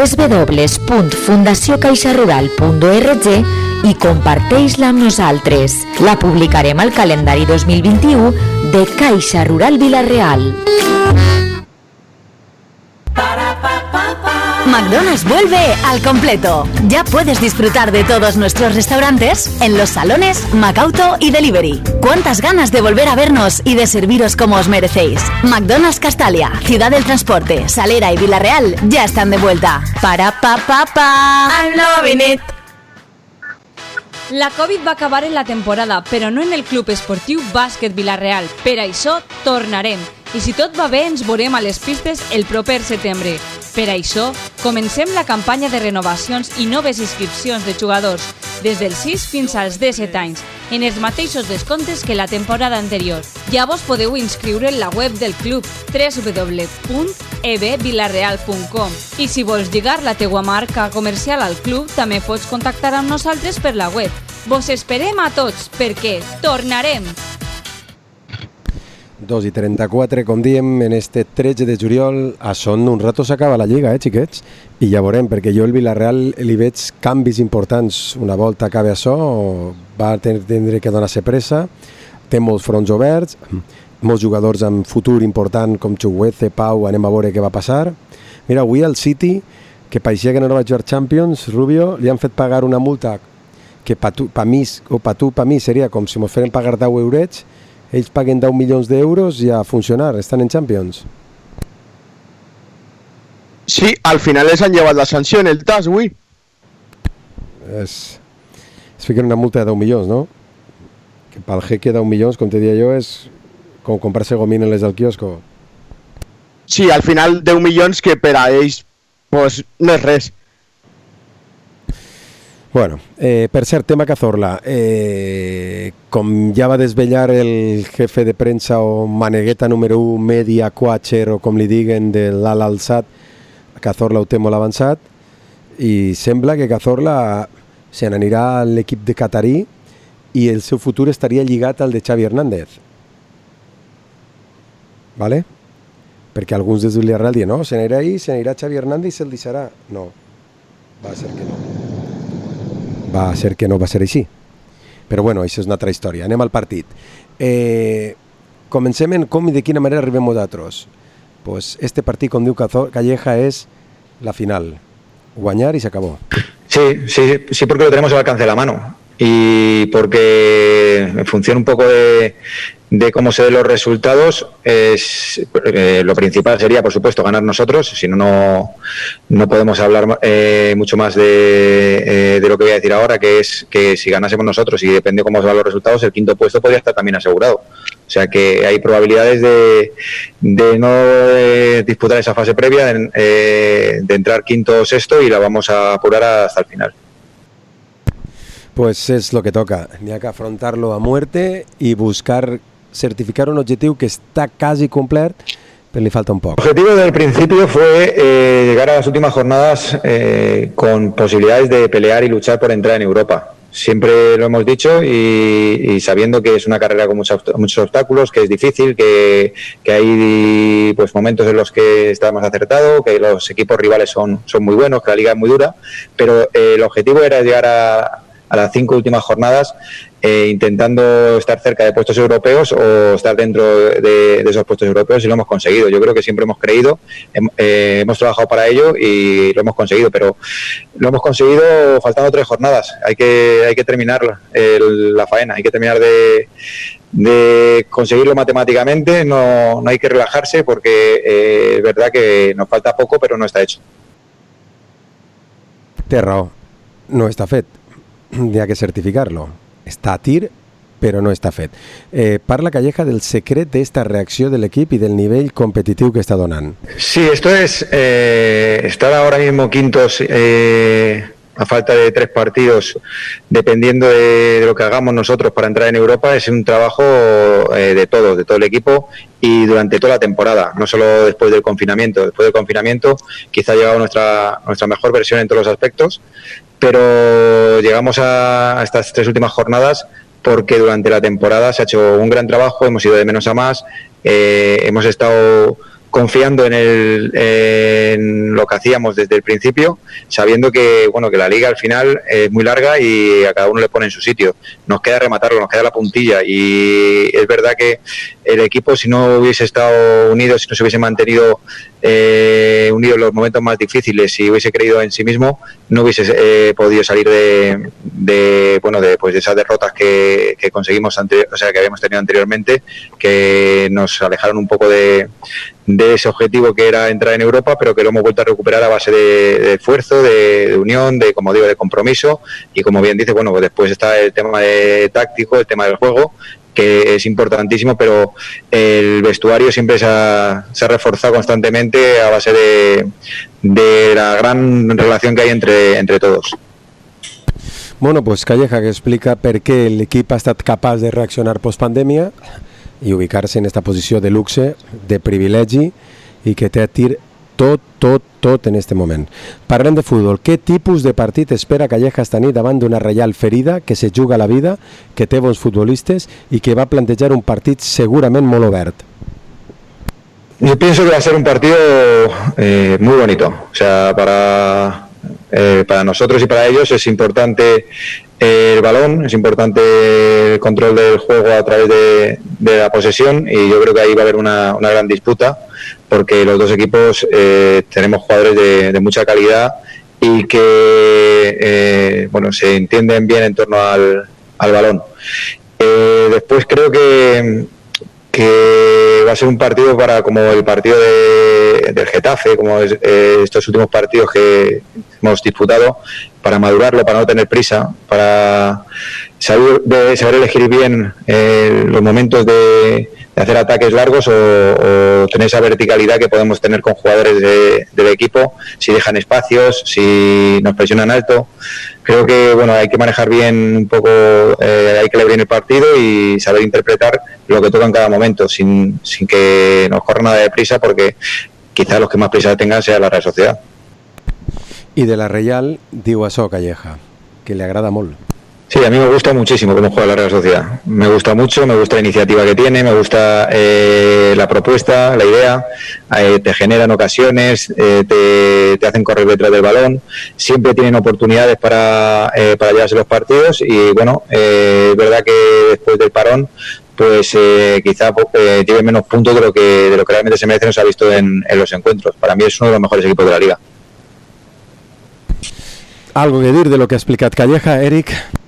Speaker 19: www.fundaciocaixarural.org i comparteix-la amb nosaltres. La publicarem al calendari 2021 de Caixa Rural Vila-real. McDonald's vuelve al completo. Ya puedes disfrutar de todos nuestros restaurantes en los salones, Macauto y Delivery. ¿Cuántas ganas de volver a vernos y de serviros como os merecéis? McDonald's Castalia, Ciudad del Transporte, Salera y Vila-real ya están de vuelta. I'm loving it.
Speaker 10: La Covid va acabar en la temporada, però no en el Club Esportiu Bàsquet Vila-real. Per això tornarem. I si tot va bé, ens veurem a les pistes el proper setembre. Per això, comencem la campanya de renovacions i noves inscripcions de jugadors, des dels 6 fins als 17 anys, en els mateixos descomptes que la temporada anterior. Ja vos podeu inscriure en la web del club www.ebvilarreal.com i si vols lligar la teua marca comercial al club, també pots contactar amb nosaltres per la web. Vos esperem a tots, perquè tornarem!
Speaker 3: 2:34, com diem, en este 13 de juliol, a son un rato s'acaba la lliga, xiquets? I ja veurem, perquè jo el Vila-real li veig canvis importants. Una volta acabe això, va tindre que donar-se pressa, té molts fronts oberts, molts jugadors amb futur important com Chugueze, Pau, anem a veure què va passar. Mira, avui el City, que pareixia que no va jugar Champions, Rubio, li han fet pagar una multa que per mi seria com si mos feren pagar 10 eurets, ells paguen 10 milions d'euros i a funcionar, estan en Champions.
Speaker 5: Sí, al final les han llevat la sanció en el TAS, güey.
Speaker 3: Es fiquen una multa de 10 milions, no? Que pel jeque 10 milions, com te diria jo, és com comprar-se gomines del quiosco.
Speaker 5: Sí, al final 10 milions que per a ells pues, no és res.
Speaker 3: Bueno, per cert, tema Cazorla, com ja va desvetllar el jefe de premsa o manegueta número 1, media quatcher o com li diguen de l'Al Alsat, Cazorla ho té molt avançat i sembla que Cazorla se n'anirà a l'equip de Qatarí i el seu futur estaria lligat al de Xavi Hernández. ¿Vale? Perquè alguns des de Villarreal diuen, no, se n'anirà ahí, se n'anirà Xavi Hernández i se'l deixarà. No, va ser que no. Va ser que no va ser així. Però bueno, això és una altra història. Anem al partit. Comencem en com i de quina manera arribem nosaltres. Pues este partit, com diu Calleja, és la final. Guanyar y se acabó.
Speaker 15: Sí, porque lo tenemos al alcance de la mano. Y porque en función un poco de cómo se den los resultados, lo principal sería, por supuesto, ganar nosotros. Si no podemos hablar mucho más de lo que voy a decir ahora, que es que si ganásemos nosotros y depende cómo se van los resultados, el quinto puesto podría estar también asegurado. O sea que hay probabilidades de no disputar esa fase previa, de entrar quinto o sexto, y la vamos a apurar hasta el final.
Speaker 3: Pues es lo que toca. Ni hay que afrontarlo a muerte y buscar certificar un objetivo que está casi completo, pero le falta un poco.
Speaker 15: El objetivo del principio fue llegar a las últimas jornadas con posibilidades de pelear y luchar por entrar en Europa. Siempre lo hemos dicho y sabiendo que es una carrera con muchos obstáculos, que es difícil, que hay pues momentos en los que está más acertado, que los equipos rivales son muy buenos, que la liga es muy dura, pero el objetivo era llegar a las 5 últimas jornadas intentando estar cerca de puestos europeos o estar dentro de esos puestos europeos, y lo hemos conseguido. Yo creo que siempre hemos creído, hemos trabajado para ello y lo hemos conseguido, pero lo hemos conseguido faltando 3 jornadas. Hay que terminar la faena, hay que terminar de conseguirlo matemáticamente. No hay que relajarse porque es verdad que nos falta poco, pero no está hecho.
Speaker 3: Té raó, no està fet. Hi ha que certificar-lo. Està a tir, però no està fet. Parla Calleja del secret d'esta reacció de l'equip i del nivell competitiu que està donant.
Speaker 15: Sí, esto es estar ahora mismo quintos a falta de 3 partidos, dependiendo de lo que hagamos nosotros para entrar en Europa. Es un trabajo de todo el equipo y durante toda la temporada, no solo después del confinamiento. Después del confinamiento quizá ha llegado nuestra mejor versión en todos los aspectos, pero llegamos a estas 3 últimas jornadas porque durante la temporada se ha hecho un gran trabajo, hemos ido de menos a más, hemos estado confiando en lo que hacíamos desde el principio, sabiendo que la liga al final es muy larga y a cada uno le pone en su sitio. Nos queda rematarlo, nos queda la puntilla, y es verdad que el equipo, si no hubiese estado unido, si no se hubiese mantenido unido en los momentos más difíciles, si hubiese creído en sí mismo, no hubiese podido salir de esas derrotas que conseguimos que habíamos tenido anteriormente, que nos alejaron un poco de ese objetivo que era entrar en Europa, pero que lo hemos vuelto a recuperar a base de esfuerzo, de unión, de compromiso. Y como bien dice, pues después está el tema táctico, el tema del juego, que es importantísimo, pero el vestuario siempre se ha reforzado constantemente a base de la gran relación que hay entre todos.
Speaker 3: Bueno, pues Calleja, que explica per què l'equip ha estat capaç de reaccionar post-pandèmia i ubicar-se en esta posició de luxe, de privilegi, i que té a tir tot en este moment. Parlem de futbol. Què tipus de partit espera Calleja esta nit davant d'una Reial ferida, que se juga la vida, que té bons futbolistes i que va plantejar un partit segurament molt obert?
Speaker 15: Yo pienso que va a ser un partido muy bonito. O sea, para nosotros y para ellos es importante el balón, es importante el control del juego a través de la posesión, y yo creo que ahí va a haber una gran disputa, porque los dos equipos tenemos jugadores de mucha calidad y que bueno, se entienden bien en torno al balón. Después creo que va a ser un partido como el partido del Getafe, como estos últimos partidos que hemos disputado, para madurarlo, para no tener prisa, para saber elegir bien los momentos de hacer ataques largos o tener esa verticalidad que podemos tener con jugadores del equipo, si dejan espacios, si nos presionan alto. Creo que bueno, hay que manejar bien un poco, hay que leer bien el partido y saber interpretar lo que toca en cada momento, sin que nos corra nada de prisa, porque quizás los que más prisa tengan sea la Real Sociedad.
Speaker 3: I de la Reial diu això, Calleja, que le agrada molt.
Speaker 15: Sí, a mí me gusta muchísimo cómo juega la Real Sociedad. Me gusta mucho, me gusta la iniciativa que tiene, me gusta la propuesta, la idea, te generan ocasiones, te hacen correr detrás del balón, siempre tienen oportunidades para llevarse los partidos y bueno, es verdad que después del parón pues quizá tiene menos puntos de lo que realmente se merece, nos ha visto en los encuentros. Para mí es uno de los mejores equipos de la Liga.
Speaker 3: Algo que dir de lo que ha explicat Calleja, Eric?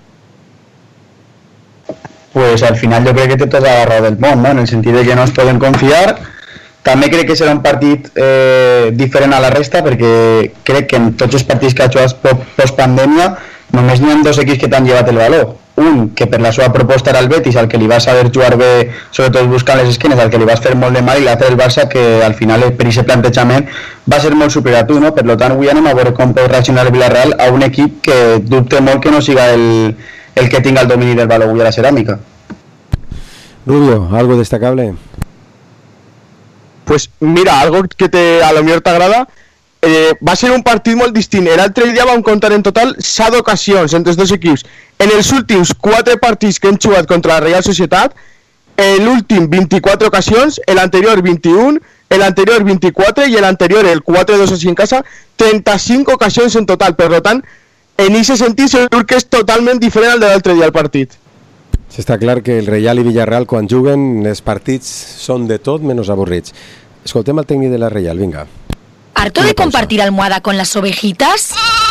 Speaker 6: Pues al final jo crec que té tota la raó del món, no? En el sentit de que no es poden confiar. També crec que serà un partit diferent a la resta, perquè crec que en tots els partits que ha jugat post-pandèmia només n'hi ha dos equips que t'han llevat el valor. Un, que per la seva proposta era el Betis, al que li va saber jugar bé, sobretot buscant les esquines, al que li vas fer molt de mal, i l'altre el Barça, que al final per aquest plantejament va ser molt superior a tu, no? Per tant, avui anem a veure com pot reaccionar el Villarreal a un equip que dubte molt que no siga el que tinga el domini del baló avui a la ceràmica.
Speaker 3: Rubio, ¿algo destacable?
Speaker 5: Pues mira, algo que a lo mejor te agrada, va a ser un partit molt distint. L'altre dia vam comptar en total 7 ocasions entre els dos equips. En els últims 4 partits que hem jugat contra la Real Societat, l'últim 24 ocasions, l'anterior 21, l'anterior 24 i l'anterior, el 4-2 així en casa, 35 ocasions en total. Per tant, en aquest sentit segur que és totalment diferent al de l'altre dia el partit.
Speaker 3: Està clar que el Reial i Villarreal quan juguen els partits són de tot menys avorrits. Escoltem el tècnic de la Reial, vinga.
Speaker 19: ¿Harto de compartir almohada con las ovejitas?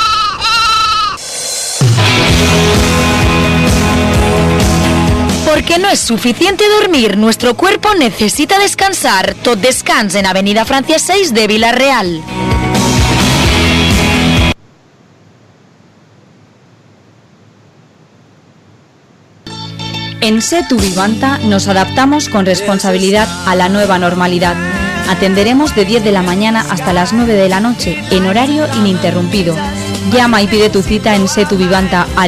Speaker 19: Porque no es suficiente dormir, nuestro cuerpo necesita descansar. Tot Descans en Avenida Francia 6 de Villarreal.
Speaker 10: En Setu Vivanta nos adaptamos con responsabilidad a la nueva normalidad. Atenderemos de 10 de la mañana hasta las 9 de la noche, en horario ininterrumpido. Llama y pide tu cita en Setu Vivanta al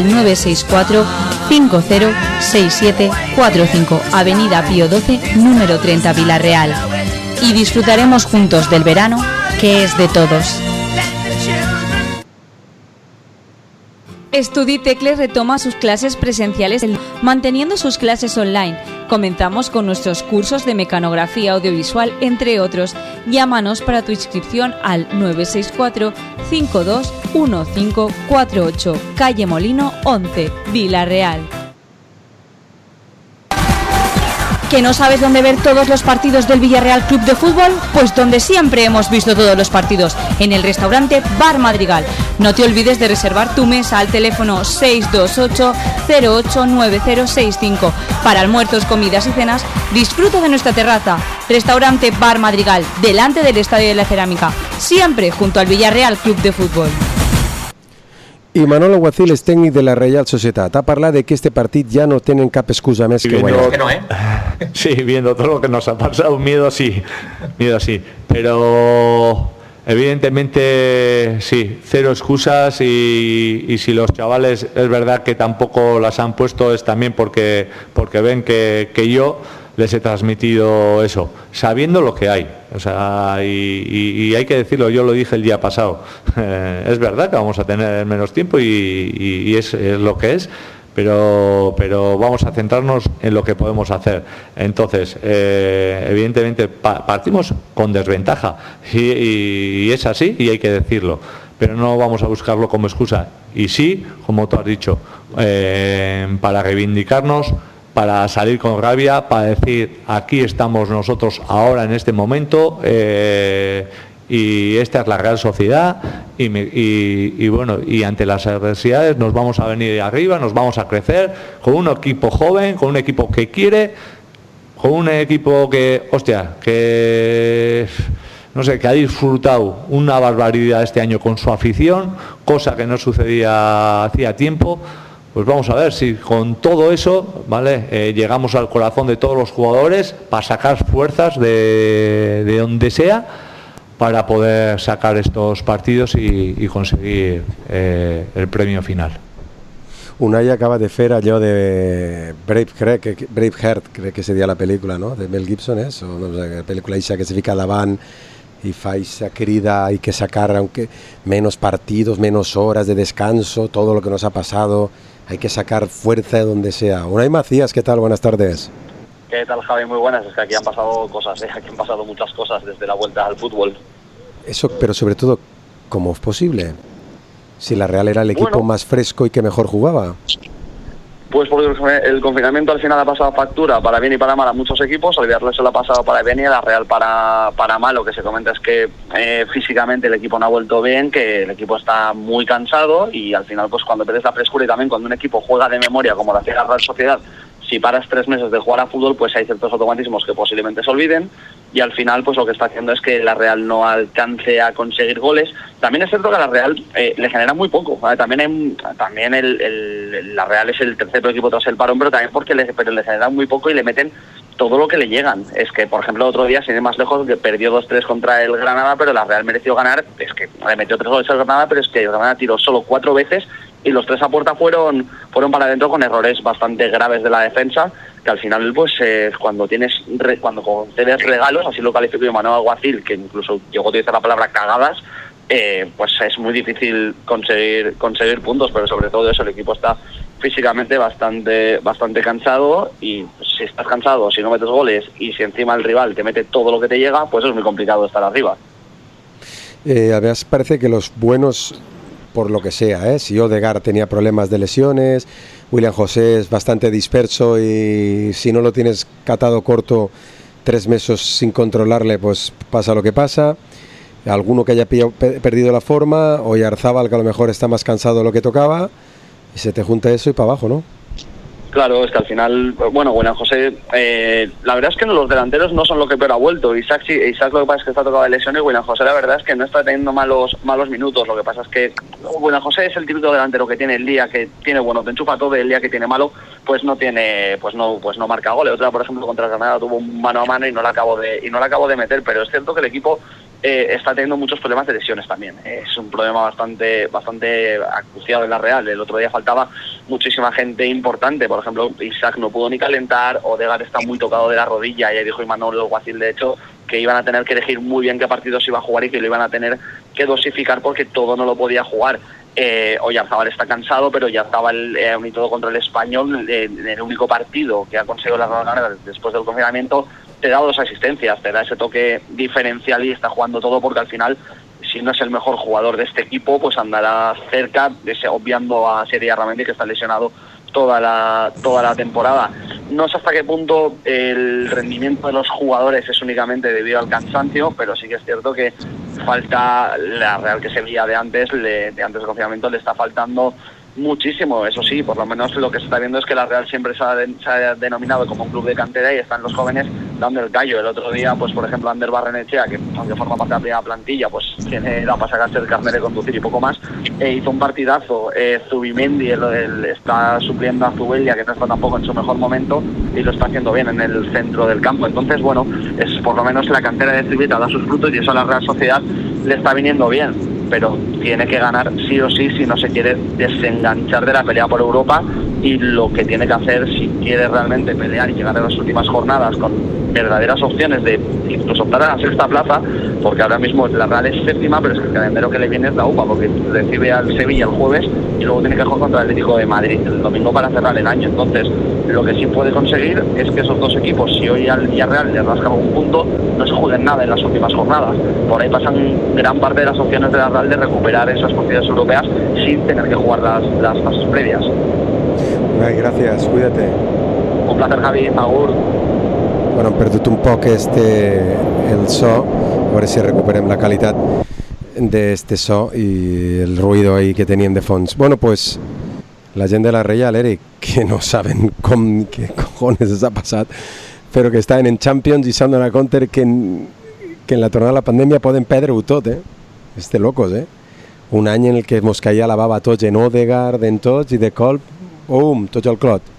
Speaker 10: 964-506745, Avenida Pío 12, número 30, Villarreal. Y disfrutaremos juntos del verano, que es de todos. Estuditecle retoma sus clases presenciales manteniendo sus clases online. Comenzamos con nuestros cursos de mecanografía audiovisual, entre otros. Llámanos para tu inscripción al 964-521548, calle Molino 11, Villarreal. ¿Que no sabes dónde ver todos los partidos del Villarreal Club de Fútbol? Pues donde siempre hemos visto todos los partidos, en el restaurante Bar Madrigal. No te olvides de reservar tu mesa al teléfono 628-089065. Para almuerzos, comidas y cenas, disfruta de nuestra terraza. Restaurante Bar Madrigal, delante del Estadio de la Cerámica, siempre junto al Villarreal Club de Fútbol.
Speaker 3: I Manolo Guacil és tècnic de la Real Societat. Ha parlat de que este partit ja no tenen cap excusa més que guanyar.
Speaker 16: Sí, viendo todo lo que nos ha pasado, miedo sí. Pero evidentemente sí, cero excusas y si los chavales es verdad que tampoco las han puesto es también porque ven que yo les he transmitido eso, sabiendo lo que hay. O sea, y hay que decirlo, yo lo dije el día pasado, es verdad que vamos a tener menos tiempo y es lo que es, pero vamos a centrarnos en lo que podemos hacer. Entonces, evidentemente partimos con desventaja y es así y hay que decirlo, pero no vamos a buscarlo como excusa. Y sí, como tú has dicho, para reivindicarnos, para salir con rabia, para decir aquí estamos nosotros ahora en este momento y esta es la Real Sociedad y bueno, y ante las adversidades nos vamos a venir arriba, nos vamos a crecer con un equipo joven, con un equipo que quiere, con un equipo que, que no sé, que ha disfrutado una barbaridad este año con su afición, cosa que no sucedía hacía tiempo. Pues vamos a ver si con todo eso, ¿vale? Llegamos al corazón de todos los jugadores para sacar fuerzas de donde sea, para poder sacar estos partidos y conseguir el premio final.
Speaker 3: Unai acaba de fer allò de Braveheart, crec que seria la pel·lícula, no? De Mel Gibson, o no sé, la pel·lícula que se fica davant y esa querida y que sacar, aunque menos partidos, menos horas de descanso, todo lo que nos ha pasado, hay que sacar fuerza de donde sea. Unai Macías, ¿qué tal? Buenas tardes.
Speaker 1: ¿Qué tal, Javi? Muy buenas. Es que aquí han pasado cosas, aquí han pasado muchas cosas desde la vuelta al fútbol.
Speaker 3: Eso, pero sobre todo, ¿cómo es posible? Si la Real era el equipo más fresco y que mejor jugaba.
Speaker 1: Pues porque el confinamiento al final ha pasado factura para bien y para mal a muchos equipos. Al Villarreal se lo ha pasado para bien y a la Real para mal. Lo que se comenta es que físicamente el equipo no ha vuelto bien, que el equipo está muy cansado y al final pues cuando pierdes la frescura y también cuando un equipo juega de memoria como lo hacía la Real Sociedad, si paras 3 meses de jugar a fútbol pues hay ciertos automatismos que posiblemente se olviden y al final pues lo que está haciendo es que la Real no alcance a conseguir goles. También es cierto que a la Real le genera muy poco, ¿vale? También la Real es el tercer equipo tras el parón, pero también porque le genera muy poco y le meten todo lo que le llegan. Es que, por ejemplo, otro día, sin ir más lejos, que perdió 2-3 contra el Granada, pero la Real mereció ganar. Es que le metió 3 goles al Granada, pero es que el Granada tiró solo 4 veces y los 3 a puerta fueron para adentro con errores bastante graves de la defensa, que al final pues cuando concedes regalos, así lo calificó Manuel Alguacil, que incluso llegó a utilizar la palabra cagadas, pues es muy difícil conseguir puntos, pero sobre todo eso, el equipo está físicamente bastante cansado y si estás cansado, si no metes goles y si encima el rival te mete todo lo que te llega, pues es muy complicado estar arriba.
Speaker 3: A veces parece que los buenos, por lo que sea, si Odegaard tenía problemas de lesiones, William José es bastante disperso y si no lo tienes catado corto 3 meses sin controlarle, pues pasa lo que pasa. Alguno que haya perdido la forma, o Oyarzábal que a lo mejor está más cansado de lo que tocaba, y se te junta eso y para abajo, ¿no?
Speaker 1: Claro, es que al final, bueno, William José, la verdad es que los delanteros no son lo que peor ha vuelto. Isaac lo que pasa es que está tocado de lesión y William José la verdad es que no está teniendo malos minutos. Lo que pasa es que William José es el típico delantero que tiene el día que tiene bueno, te enchufa todo, y el día que tiene malo, pues no marca goles. Otra, por ejemplo, contra el Granada tuvo un mano a mano y no la acabo de meter, pero es cierto que el equipo está teniendo muchos problemas de lesiones también. Es un problema bastante acuciado en la Real. El otro día faltaba muchísima gente importante. Por ejemplo, Isaac no pudo ni calentar, Odegaard está muy tocado de la rodilla, y ahí dijo Imanol Alguacil, de hecho, que iban a tener que elegir muy bien qué partidos iba a jugar y que lo iban a tener que dosificar porque todo no lo podía jugar. Oyarzábal está cansado, pero ya estaba y todo contra el Español, en el único partido que ha conseguido la Real después del confinamiento, te da 2 asistencias, te da ese toque diferencial y está jugando todo, porque al final, si no es el mejor jugador de este equipo, pues andará cerca, obviando a Sergi Arramendi, que está lesionado toda la temporada. No sé hasta qué punto el rendimiento de los jugadores es únicamente debido al cansancio, pero sí que es cierto que falta la Real que se veía de antes del confinamiento, le está faltando muchísimo. Eso sí, por lo menos lo que se está viendo es que la Real siempre se ha denominado como un club de cantera y están los jóvenes dando el callo. El otro día, pues por ejemplo, Ander Barrenechea, que aunque forma parte de la primera plantilla, pues tiene la para sacarse el carnet de conducir y poco más, hizo un partidazo. Zubimendi está supliendo a Zubelia, que no está tampoco en su mejor momento, y lo está haciendo bien en el centro del campo. Entonces, bueno, es por lo menos la cantera de Civita da sus frutos y eso a la Real Sociedad le está viniendo bien. Pero tiene que ganar sí o sí si no se quiere desenganchar de la pelea por Europa, y lo que tiene que hacer si quiere realmente pelear y llegar a las últimas jornadas con verdaderas opciones de incluso optar a la 6ª plaza, porque ahora mismo la Real es 7ª, pero es que el calendario que le viene es la UPA, porque recibe al Sevilla el jueves y luego tiene que jugar contra el Atlético de Madrid el domingo para cerrar el año. Entonces lo que sí puede conseguir es que esos dos equipos, si hoy al Villarreal le rascan un punto, no se jueguen nada en las últimas jornadas. Por ahí pasan gran parte de las opciones de la Real de recuperar esas posibilidades europeas sin tener que jugar las fases previas.
Speaker 3: Ay, gracias, cuídate.
Speaker 1: Un placer, Javi, agur.
Speaker 3: Bueno, hem perdut un poc el so, veure si recuperem la qualitat d'este so i el ruido ahí que teníem de fons. Bueno, pues la gent de la Reial, Eric, que no saben qué cojones els ha passat, però que estaven en Champions i s'han donat compte que en la tornada de la pandèmia poden perdre-ho tot, És de locos, Un any en el que mos caia la bava tots, en Odegaard, en tots, i de colp, tots al clot.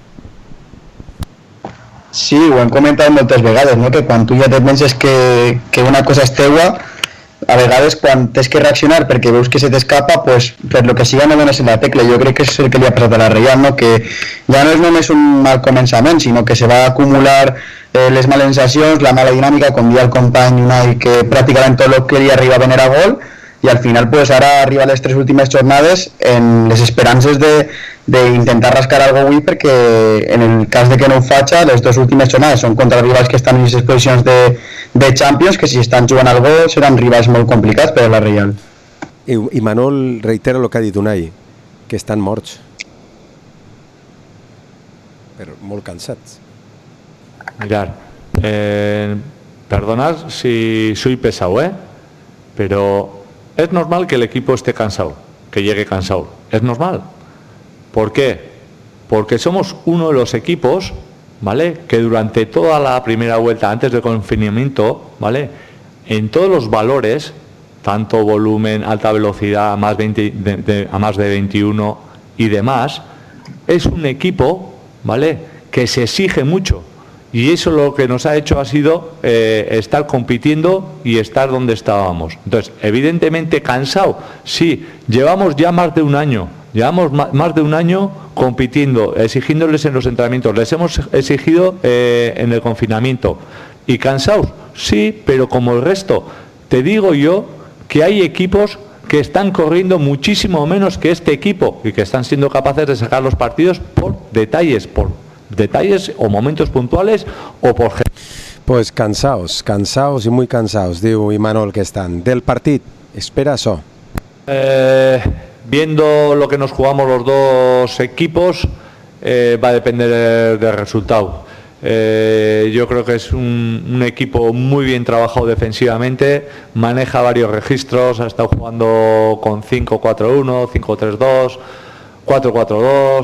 Speaker 6: Sí, ho hem comentat moltes vegades, no? Que quan tu ja te penses que una cosa és teua, a vegades quan tens que reaccionar perquè veus que se t'escapa, pues, per lo que siga no dones en la tecla. Jo crec que és el que li ha passat a la Reial, no? Que ja no és només un mal començament, sinó que se va acumular les males sensacions, la mala dinàmica, com dia el company Unai, que pràcticament tot el que li arribaven era gol, i al final pues ara arriba les 3 últimes jornades en les esperances d'intentar rascar algo avui, perquè en el cas de que no ho faci, les 2 últimes jornades són contra rivals que estan en aquestes posicions de Champions, que si estan jugant al gol seran rivals molt complicats per a la Reial.
Speaker 3: I Manol reitera el que ha dit Unai, que estan morts, però molt cansats.
Speaker 16: Mirar, perdonad si soy pesado, pero es normal que el equipo esté cansado, que llegue cansado. Es normal. ¿Por qué? Porque somos uno de los equipos, ¿vale?, que durante toda la primera vuelta, antes del confinamiento, ¿vale?, en todos los valores, tanto volumen, alta velocidad, a más de 21 y demás, es un equipo, ¿vale?, que se exige mucho. Y eso lo que nos ha hecho ha sido estar compitiendo y estar donde estábamos. Entonces, evidentemente cansado, sí, llevamos ya más de un año compitiendo, exigiéndoles en los entrenamientos, les hemos exigido en el confinamiento. ¿Y cansados? Sí, pero como el resto. Te digo yo que hay equipos que están corriendo muchísimo menos que este equipo y que están siendo capaces de sacar los partidos por detalles o momentos puntuales o por...
Speaker 3: Pues cansados y muy cansados, diu Imanol, que están. Del partido, espera eso.
Speaker 16: Viendo lo que nos jugamos los dos equipos, va a depender del resultado. Yo creo que es un equipo muy bien trabajado defensivamente, maneja varios registros, ha estado jugando con 5-4-1, 5-3-2... 4-4-2,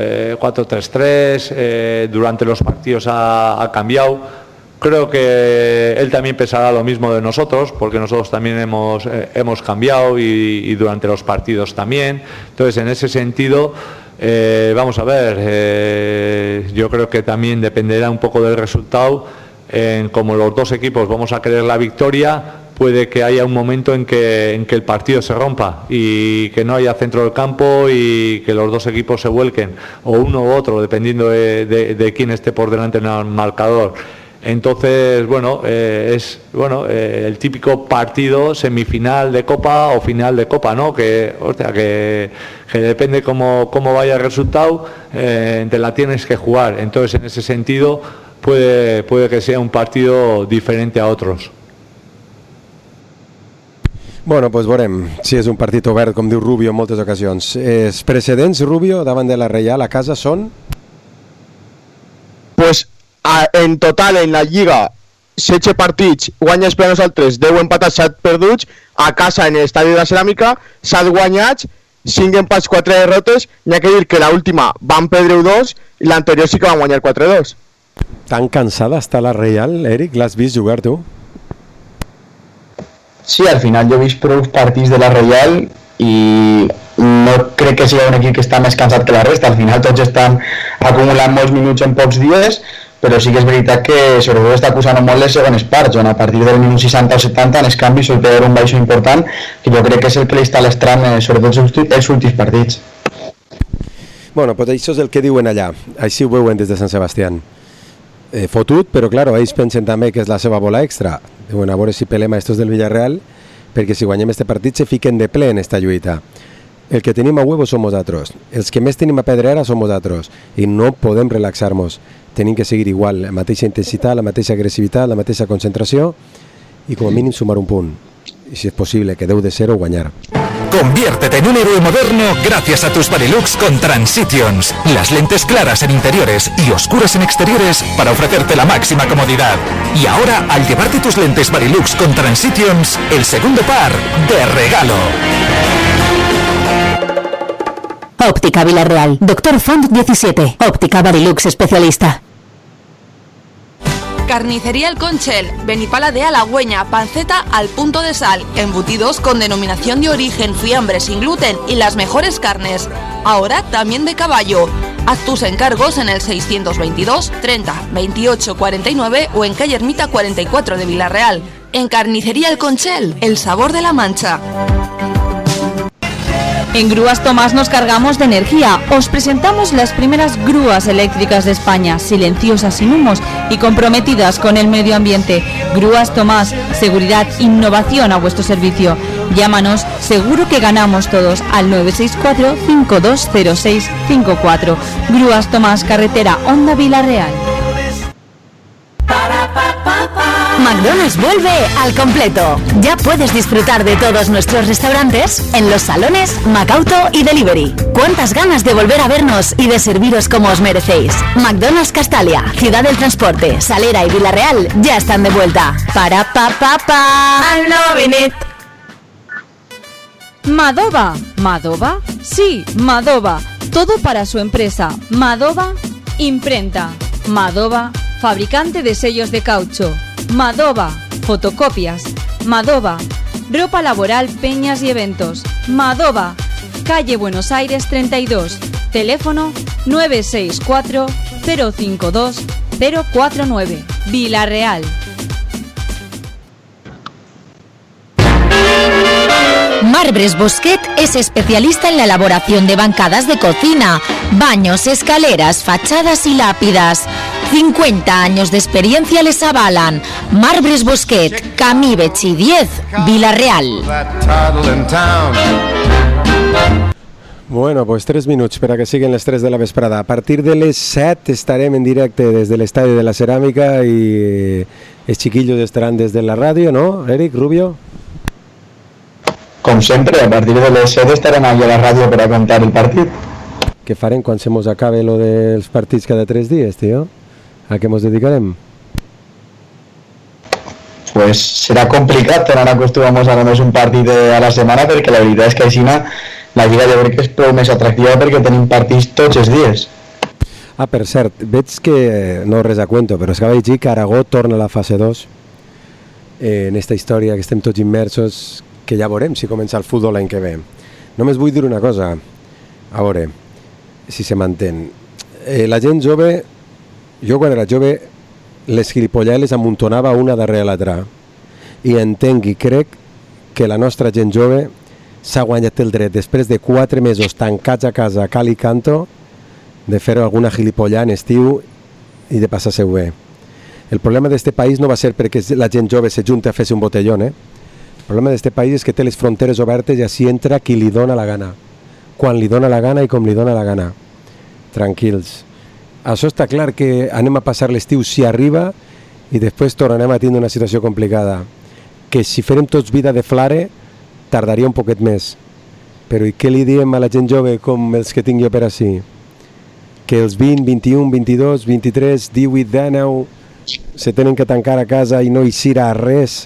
Speaker 16: 4-3-3, durante los partidos ha cambiado. Creo que él también pensará lo mismo de nosotros, porque nosotros también hemos cambiado y durante los partidos también. Entonces, en ese sentido, vamos a ver, yo creo que también dependerá un poco del resultado. Como los dos equipos vamos a querer la victoria, puede que haya un momento en que el partido se rompa y que no haya centro del campo y que los dos equipos se vuelquen, o uno u otro, dependiendo de quién esté por delante en el marcador. Entonces, bueno, es el típico partido semifinal de Copa o final de Copa, ¿no? Que depende cómo vaya el resultado, te la tienes que jugar. Entonces, en ese sentido, puede que sea un partido diferente a otros.
Speaker 3: Bueno, pues veurem si és un partit obert, com diu Rubio en moltes ocasions. Els precedents, Rubio, davant de la Reial a casa són?
Speaker 5: Pues en total en la Lliga 16 partits, guanyes per nosaltres, 10 empatats, 7 perduts. A casa en l'estadi de la Ceràmica 7 guanyats, 5 empats, 4 derrotes. N'hi ha que dir que l'última van perdre 2 i l'anterior sí que van guanyar 4-2.
Speaker 3: Tan cansada està la Reial, Eric? L'has vist jugar tu?
Speaker 6: Sí, al final jo he vist prou partits de la Reial i no crec que sigui un equip que està més cansat que la resta. Al final tots estan acumulant molts minuts en pocs dies, però sí que és veritat que sobretot està acusant molt les segones parts, on a partir del minut 60 o 70 en els canvis sol haver un baixo important, que jo crec que és el que li està l'estrant, sobretot els últims partits.
Speaker 3: Bueno, pues això és el que diuen allà, així ho veuen des de Sant Sebastián. Fotut, però claro, ells pensen també que és la seva bola extra. Diuen, a veure si pelem a estos del Villarreal, perquè si guanyem este partit se fiquen de ple en esta lluita. El que tenim a huevo som nosaltres, els que més tenim a pedrera som nosaltres, i no podem relaxar-nos. Tenim que seguir igual, la mateixa intensitat, la mateixa agressivitat, la mateixa concentració, i com a mínim sumar un punt. I si és possible, que 10-0 guanyar.
Speaker 2: Conviértete en un héroe moderno gracias a tus Varilux con Transitions. Las lentes claras en interiores y oscuras en exteriores para ofrecerte la máxima comodidad. Y ahora, al llevarte tus lentes Varilux con Transitions, el segundo par de regalo.
Speaker 19: Óptica Villarreal. Doctor Font 17. Óptica Varilux especialista.
Speaker 11: Carnicería El Conchel, Benipala de Halagüeña, panceta al punto de sal, embutidos con denominación de origen, fiambre sin gluten y las mejores carnes. Ahora también de caballo. Haz tus encargos en el 622 30 28 49 o en calle Ermita 44 de Villarreal. En Carnicería El Conchel, el sabor de la Mancha.
Speaker 10: En Grúas Tomás nos cargamos de energía. Os presentamos las primeras grúas eléctricas de España, silenciosas, sin humos y comprometidas con el medio ambiente. Grúas Tomás, seguridad, innovación a vuestro servicio. Llámanos, seguro que ganamos todos, al 964-520654. Grúas Tomás, carretera Honda Villarreal.
Speaker 19: McDonald's vuelve al completo. Ya puedes disfrutar de todos nuestros restaurantes en los salones, Macauto y Delivery. ¿Cuántas ganas de volver a vernos y de serviros como os merecéis? McDonald's Castalia, Ciudad del Transporte, Salera y Villarreal ya están de vuelta. I'm loving it.
Speaker 10: Madova. ¿Madova? Sí, Madova. Todo para su empresa. Madova Imprenta. Madova, fabricante de sellos de caucho. Madova, fotocopias. Madova, ropa laboral, peñas y eventos. Madova, calle Buenos Aires 32. Teléfono 964 052 049. Villarreal.
Speaker 19: Marbres Bosquet es especialista en la elaboración de bancadas de cocina, baños, escaleras, fachadas y lápidas. 50 años de experiencia les avalan. Marbres Bosquet, Camí Betxí 10, Villarreal.
Speaker 3: Bueno, pues 3 minuts per a que siguin les 3 de la vesprada. A partir de les 7 estarem en directe des de l'Estadi de la Ceràmica i els xiquillos estaran des de la ràdio, no, Eric, Rubio?
Speaker 6: Com sempre, a partir de les 7 estarem allà a la ràdio per a contar el partit.
Speaker 3: Què farem quan se mos acabe lo dels partits cada 3 dies, tio? ¿A qué nos dedicaremos?
Speaker 6: Pues serà complicat tornar a acostumar-nos a només un partit a la setmana, perquè la veritat és que així la Lliga jo crec que és prou més atractiva perquè tenim partits tots els dies.
Speaker 3: Ah, per cert, veig que no res a cuento, però és que vaig dir que Aragó torna a la fase 2 en esta història que estem tots immersos, que ja veurem si comença el futbol l'any que ve. Només vull dir una cosa, a veure si se mantén. La gent jove, jo quan era jove, les gilipollades amuntonava una darrere l'altra, i entenc i crec que la nostra gent jove s'ha guanyat el dret, després de 4 mesos tancats a casa a cal i canto, de fer alguna gilipollada en estiu i de passar-se-ho bé. El problema d'este país no va ser perquè la gent jove se junta a fer-se un botellón, El problema d'este país és que té les fronteres obertes i així entra qui li dona la gana, quan li dona la gana i com li dona la gana. Tranquils. Això està clar que anem a passar l'estiu si arriba i després tornarem a tindre una situació complicada. Que si farem tots vida de flare tardaria un poquet més. Però i què li diem a la gent jove com els que tinc jo per ací? Que els 20, 21, 22, 23, 18, 19 se tenen que tancar a casa i no eixir a res.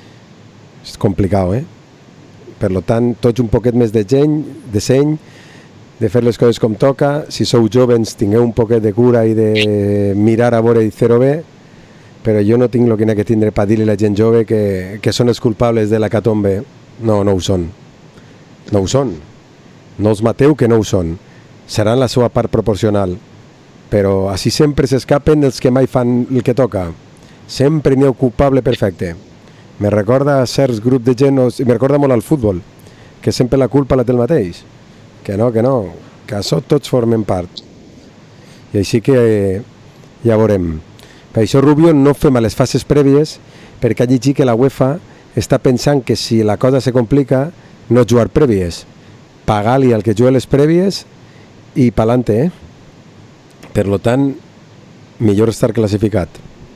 Speaker 3: És complicat, Per tant, tots un poquet més de seny, de fer les coses com toca. Si sou jovens, tingueu un poquet de cura i de mirar a veure i fer-ho bé, però jo no tinc el que n'ha que tindre per dir-li a la gent jove que són els culpables de l'hecatombe. No, no ho són. No ho són. No els mateu que no ho són. Seran la seva part proporcional. Però així sempre s'escapen els que mai fan el que toca. Sempre n'hi ha un culpable perfecte. Me recorda a certs grups de gent, i me recorda molt al futbol, que sempre la culpa la té el mateix. Que no, que això tots formen part. I així que ja veurem. Per això, Rubio, no fem a les fases prèvies, perquè ha llegit que la UEFA està pensant que si la cosa se complica, no jugar prèvies. Pagar-li al que juga les prèvies i pa'lante, Per tant, millor estar classificat.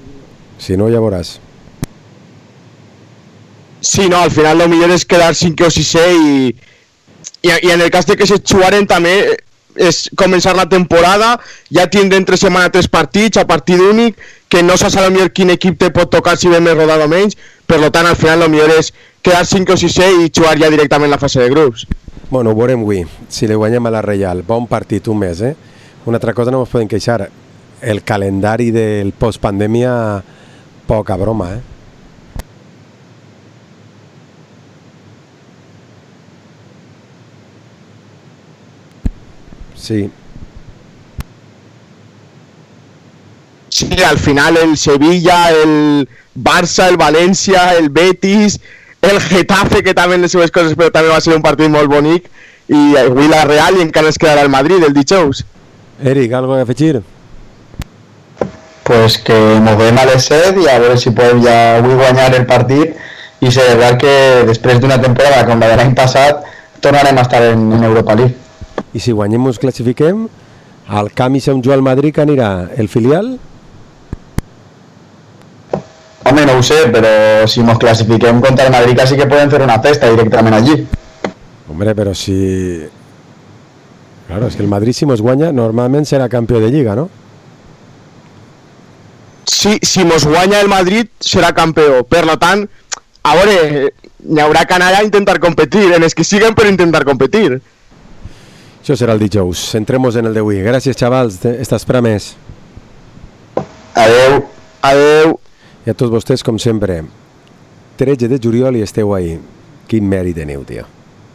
Speaker 3: Si no, ja veuràs.
Speaker 5: Sí, no, al final lo millor és quedar 5 o 6 I en el cas de que se jugaren també és començar la temporada, ja tindre entre setmana 3 partits a partit únic, que no saps a lo millor quin equip te pot tocar si ve més rodat o menys, per tant al final lo millor és quedar 5 o 6 i jugar ja directament la fase de grups.
Speaker 3: Bueno, ho veurem avui, si li guanyem a la Reial, bon partit, un mes, Una altra cosa no ens podem queixar, el calendari del postpandèmia, poca broma, Sí.
Speaker 5: Sí, al final el Sevilla, el Barça, el València, el Betis, el Getafe, que també en les seves coses, però també va ser un partit molt bonic, i avui la Real i encara es quedarà el Madrid, el dijous.
Speaker 3: Eric, ¿algo que afegir?
Speaker 6: Pues que nos movem a les 7 i a veure si podem ja avui guanyar el partit i celebrar que després d'una temporada com la de l'any passat tornarem a estar en Europa League.
Speaker 3: I si guanyem ens classifiquem, al camp i si on juga el Madrid, que anirà? El filial?
Speaker 6: Home, no ho sé, però si nos clasifiquem contra el Madrid casi que pueden hacer una festa directament allí.
Speaker 3: Hombre, però si... Claro, es que el Madrid si mos guanya normalment serà campió de Lliga, ¿no?
Speaker 5: Sí, si mos guanya el Madrid serà campió, per tant, a veure, n'hi haurà que anar a intentar competir, en els que siguen per intentar competir.
Speaker 3: Això serà el dijous. Centrem-nos en el d'avui. Gràcies, xavals. Estàs per a més.
Speaker 6: Adeu.
Speaker 5: Adeu.
Speaker 3: I a tots vostès, com sempre, 13 de juliol i esteu ahí. Quin mèrit teniu, tio.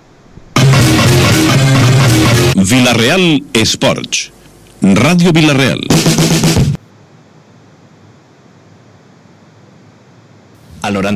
Speaker 4: Vila-real Esports. Ràdio Vila-real. Al 90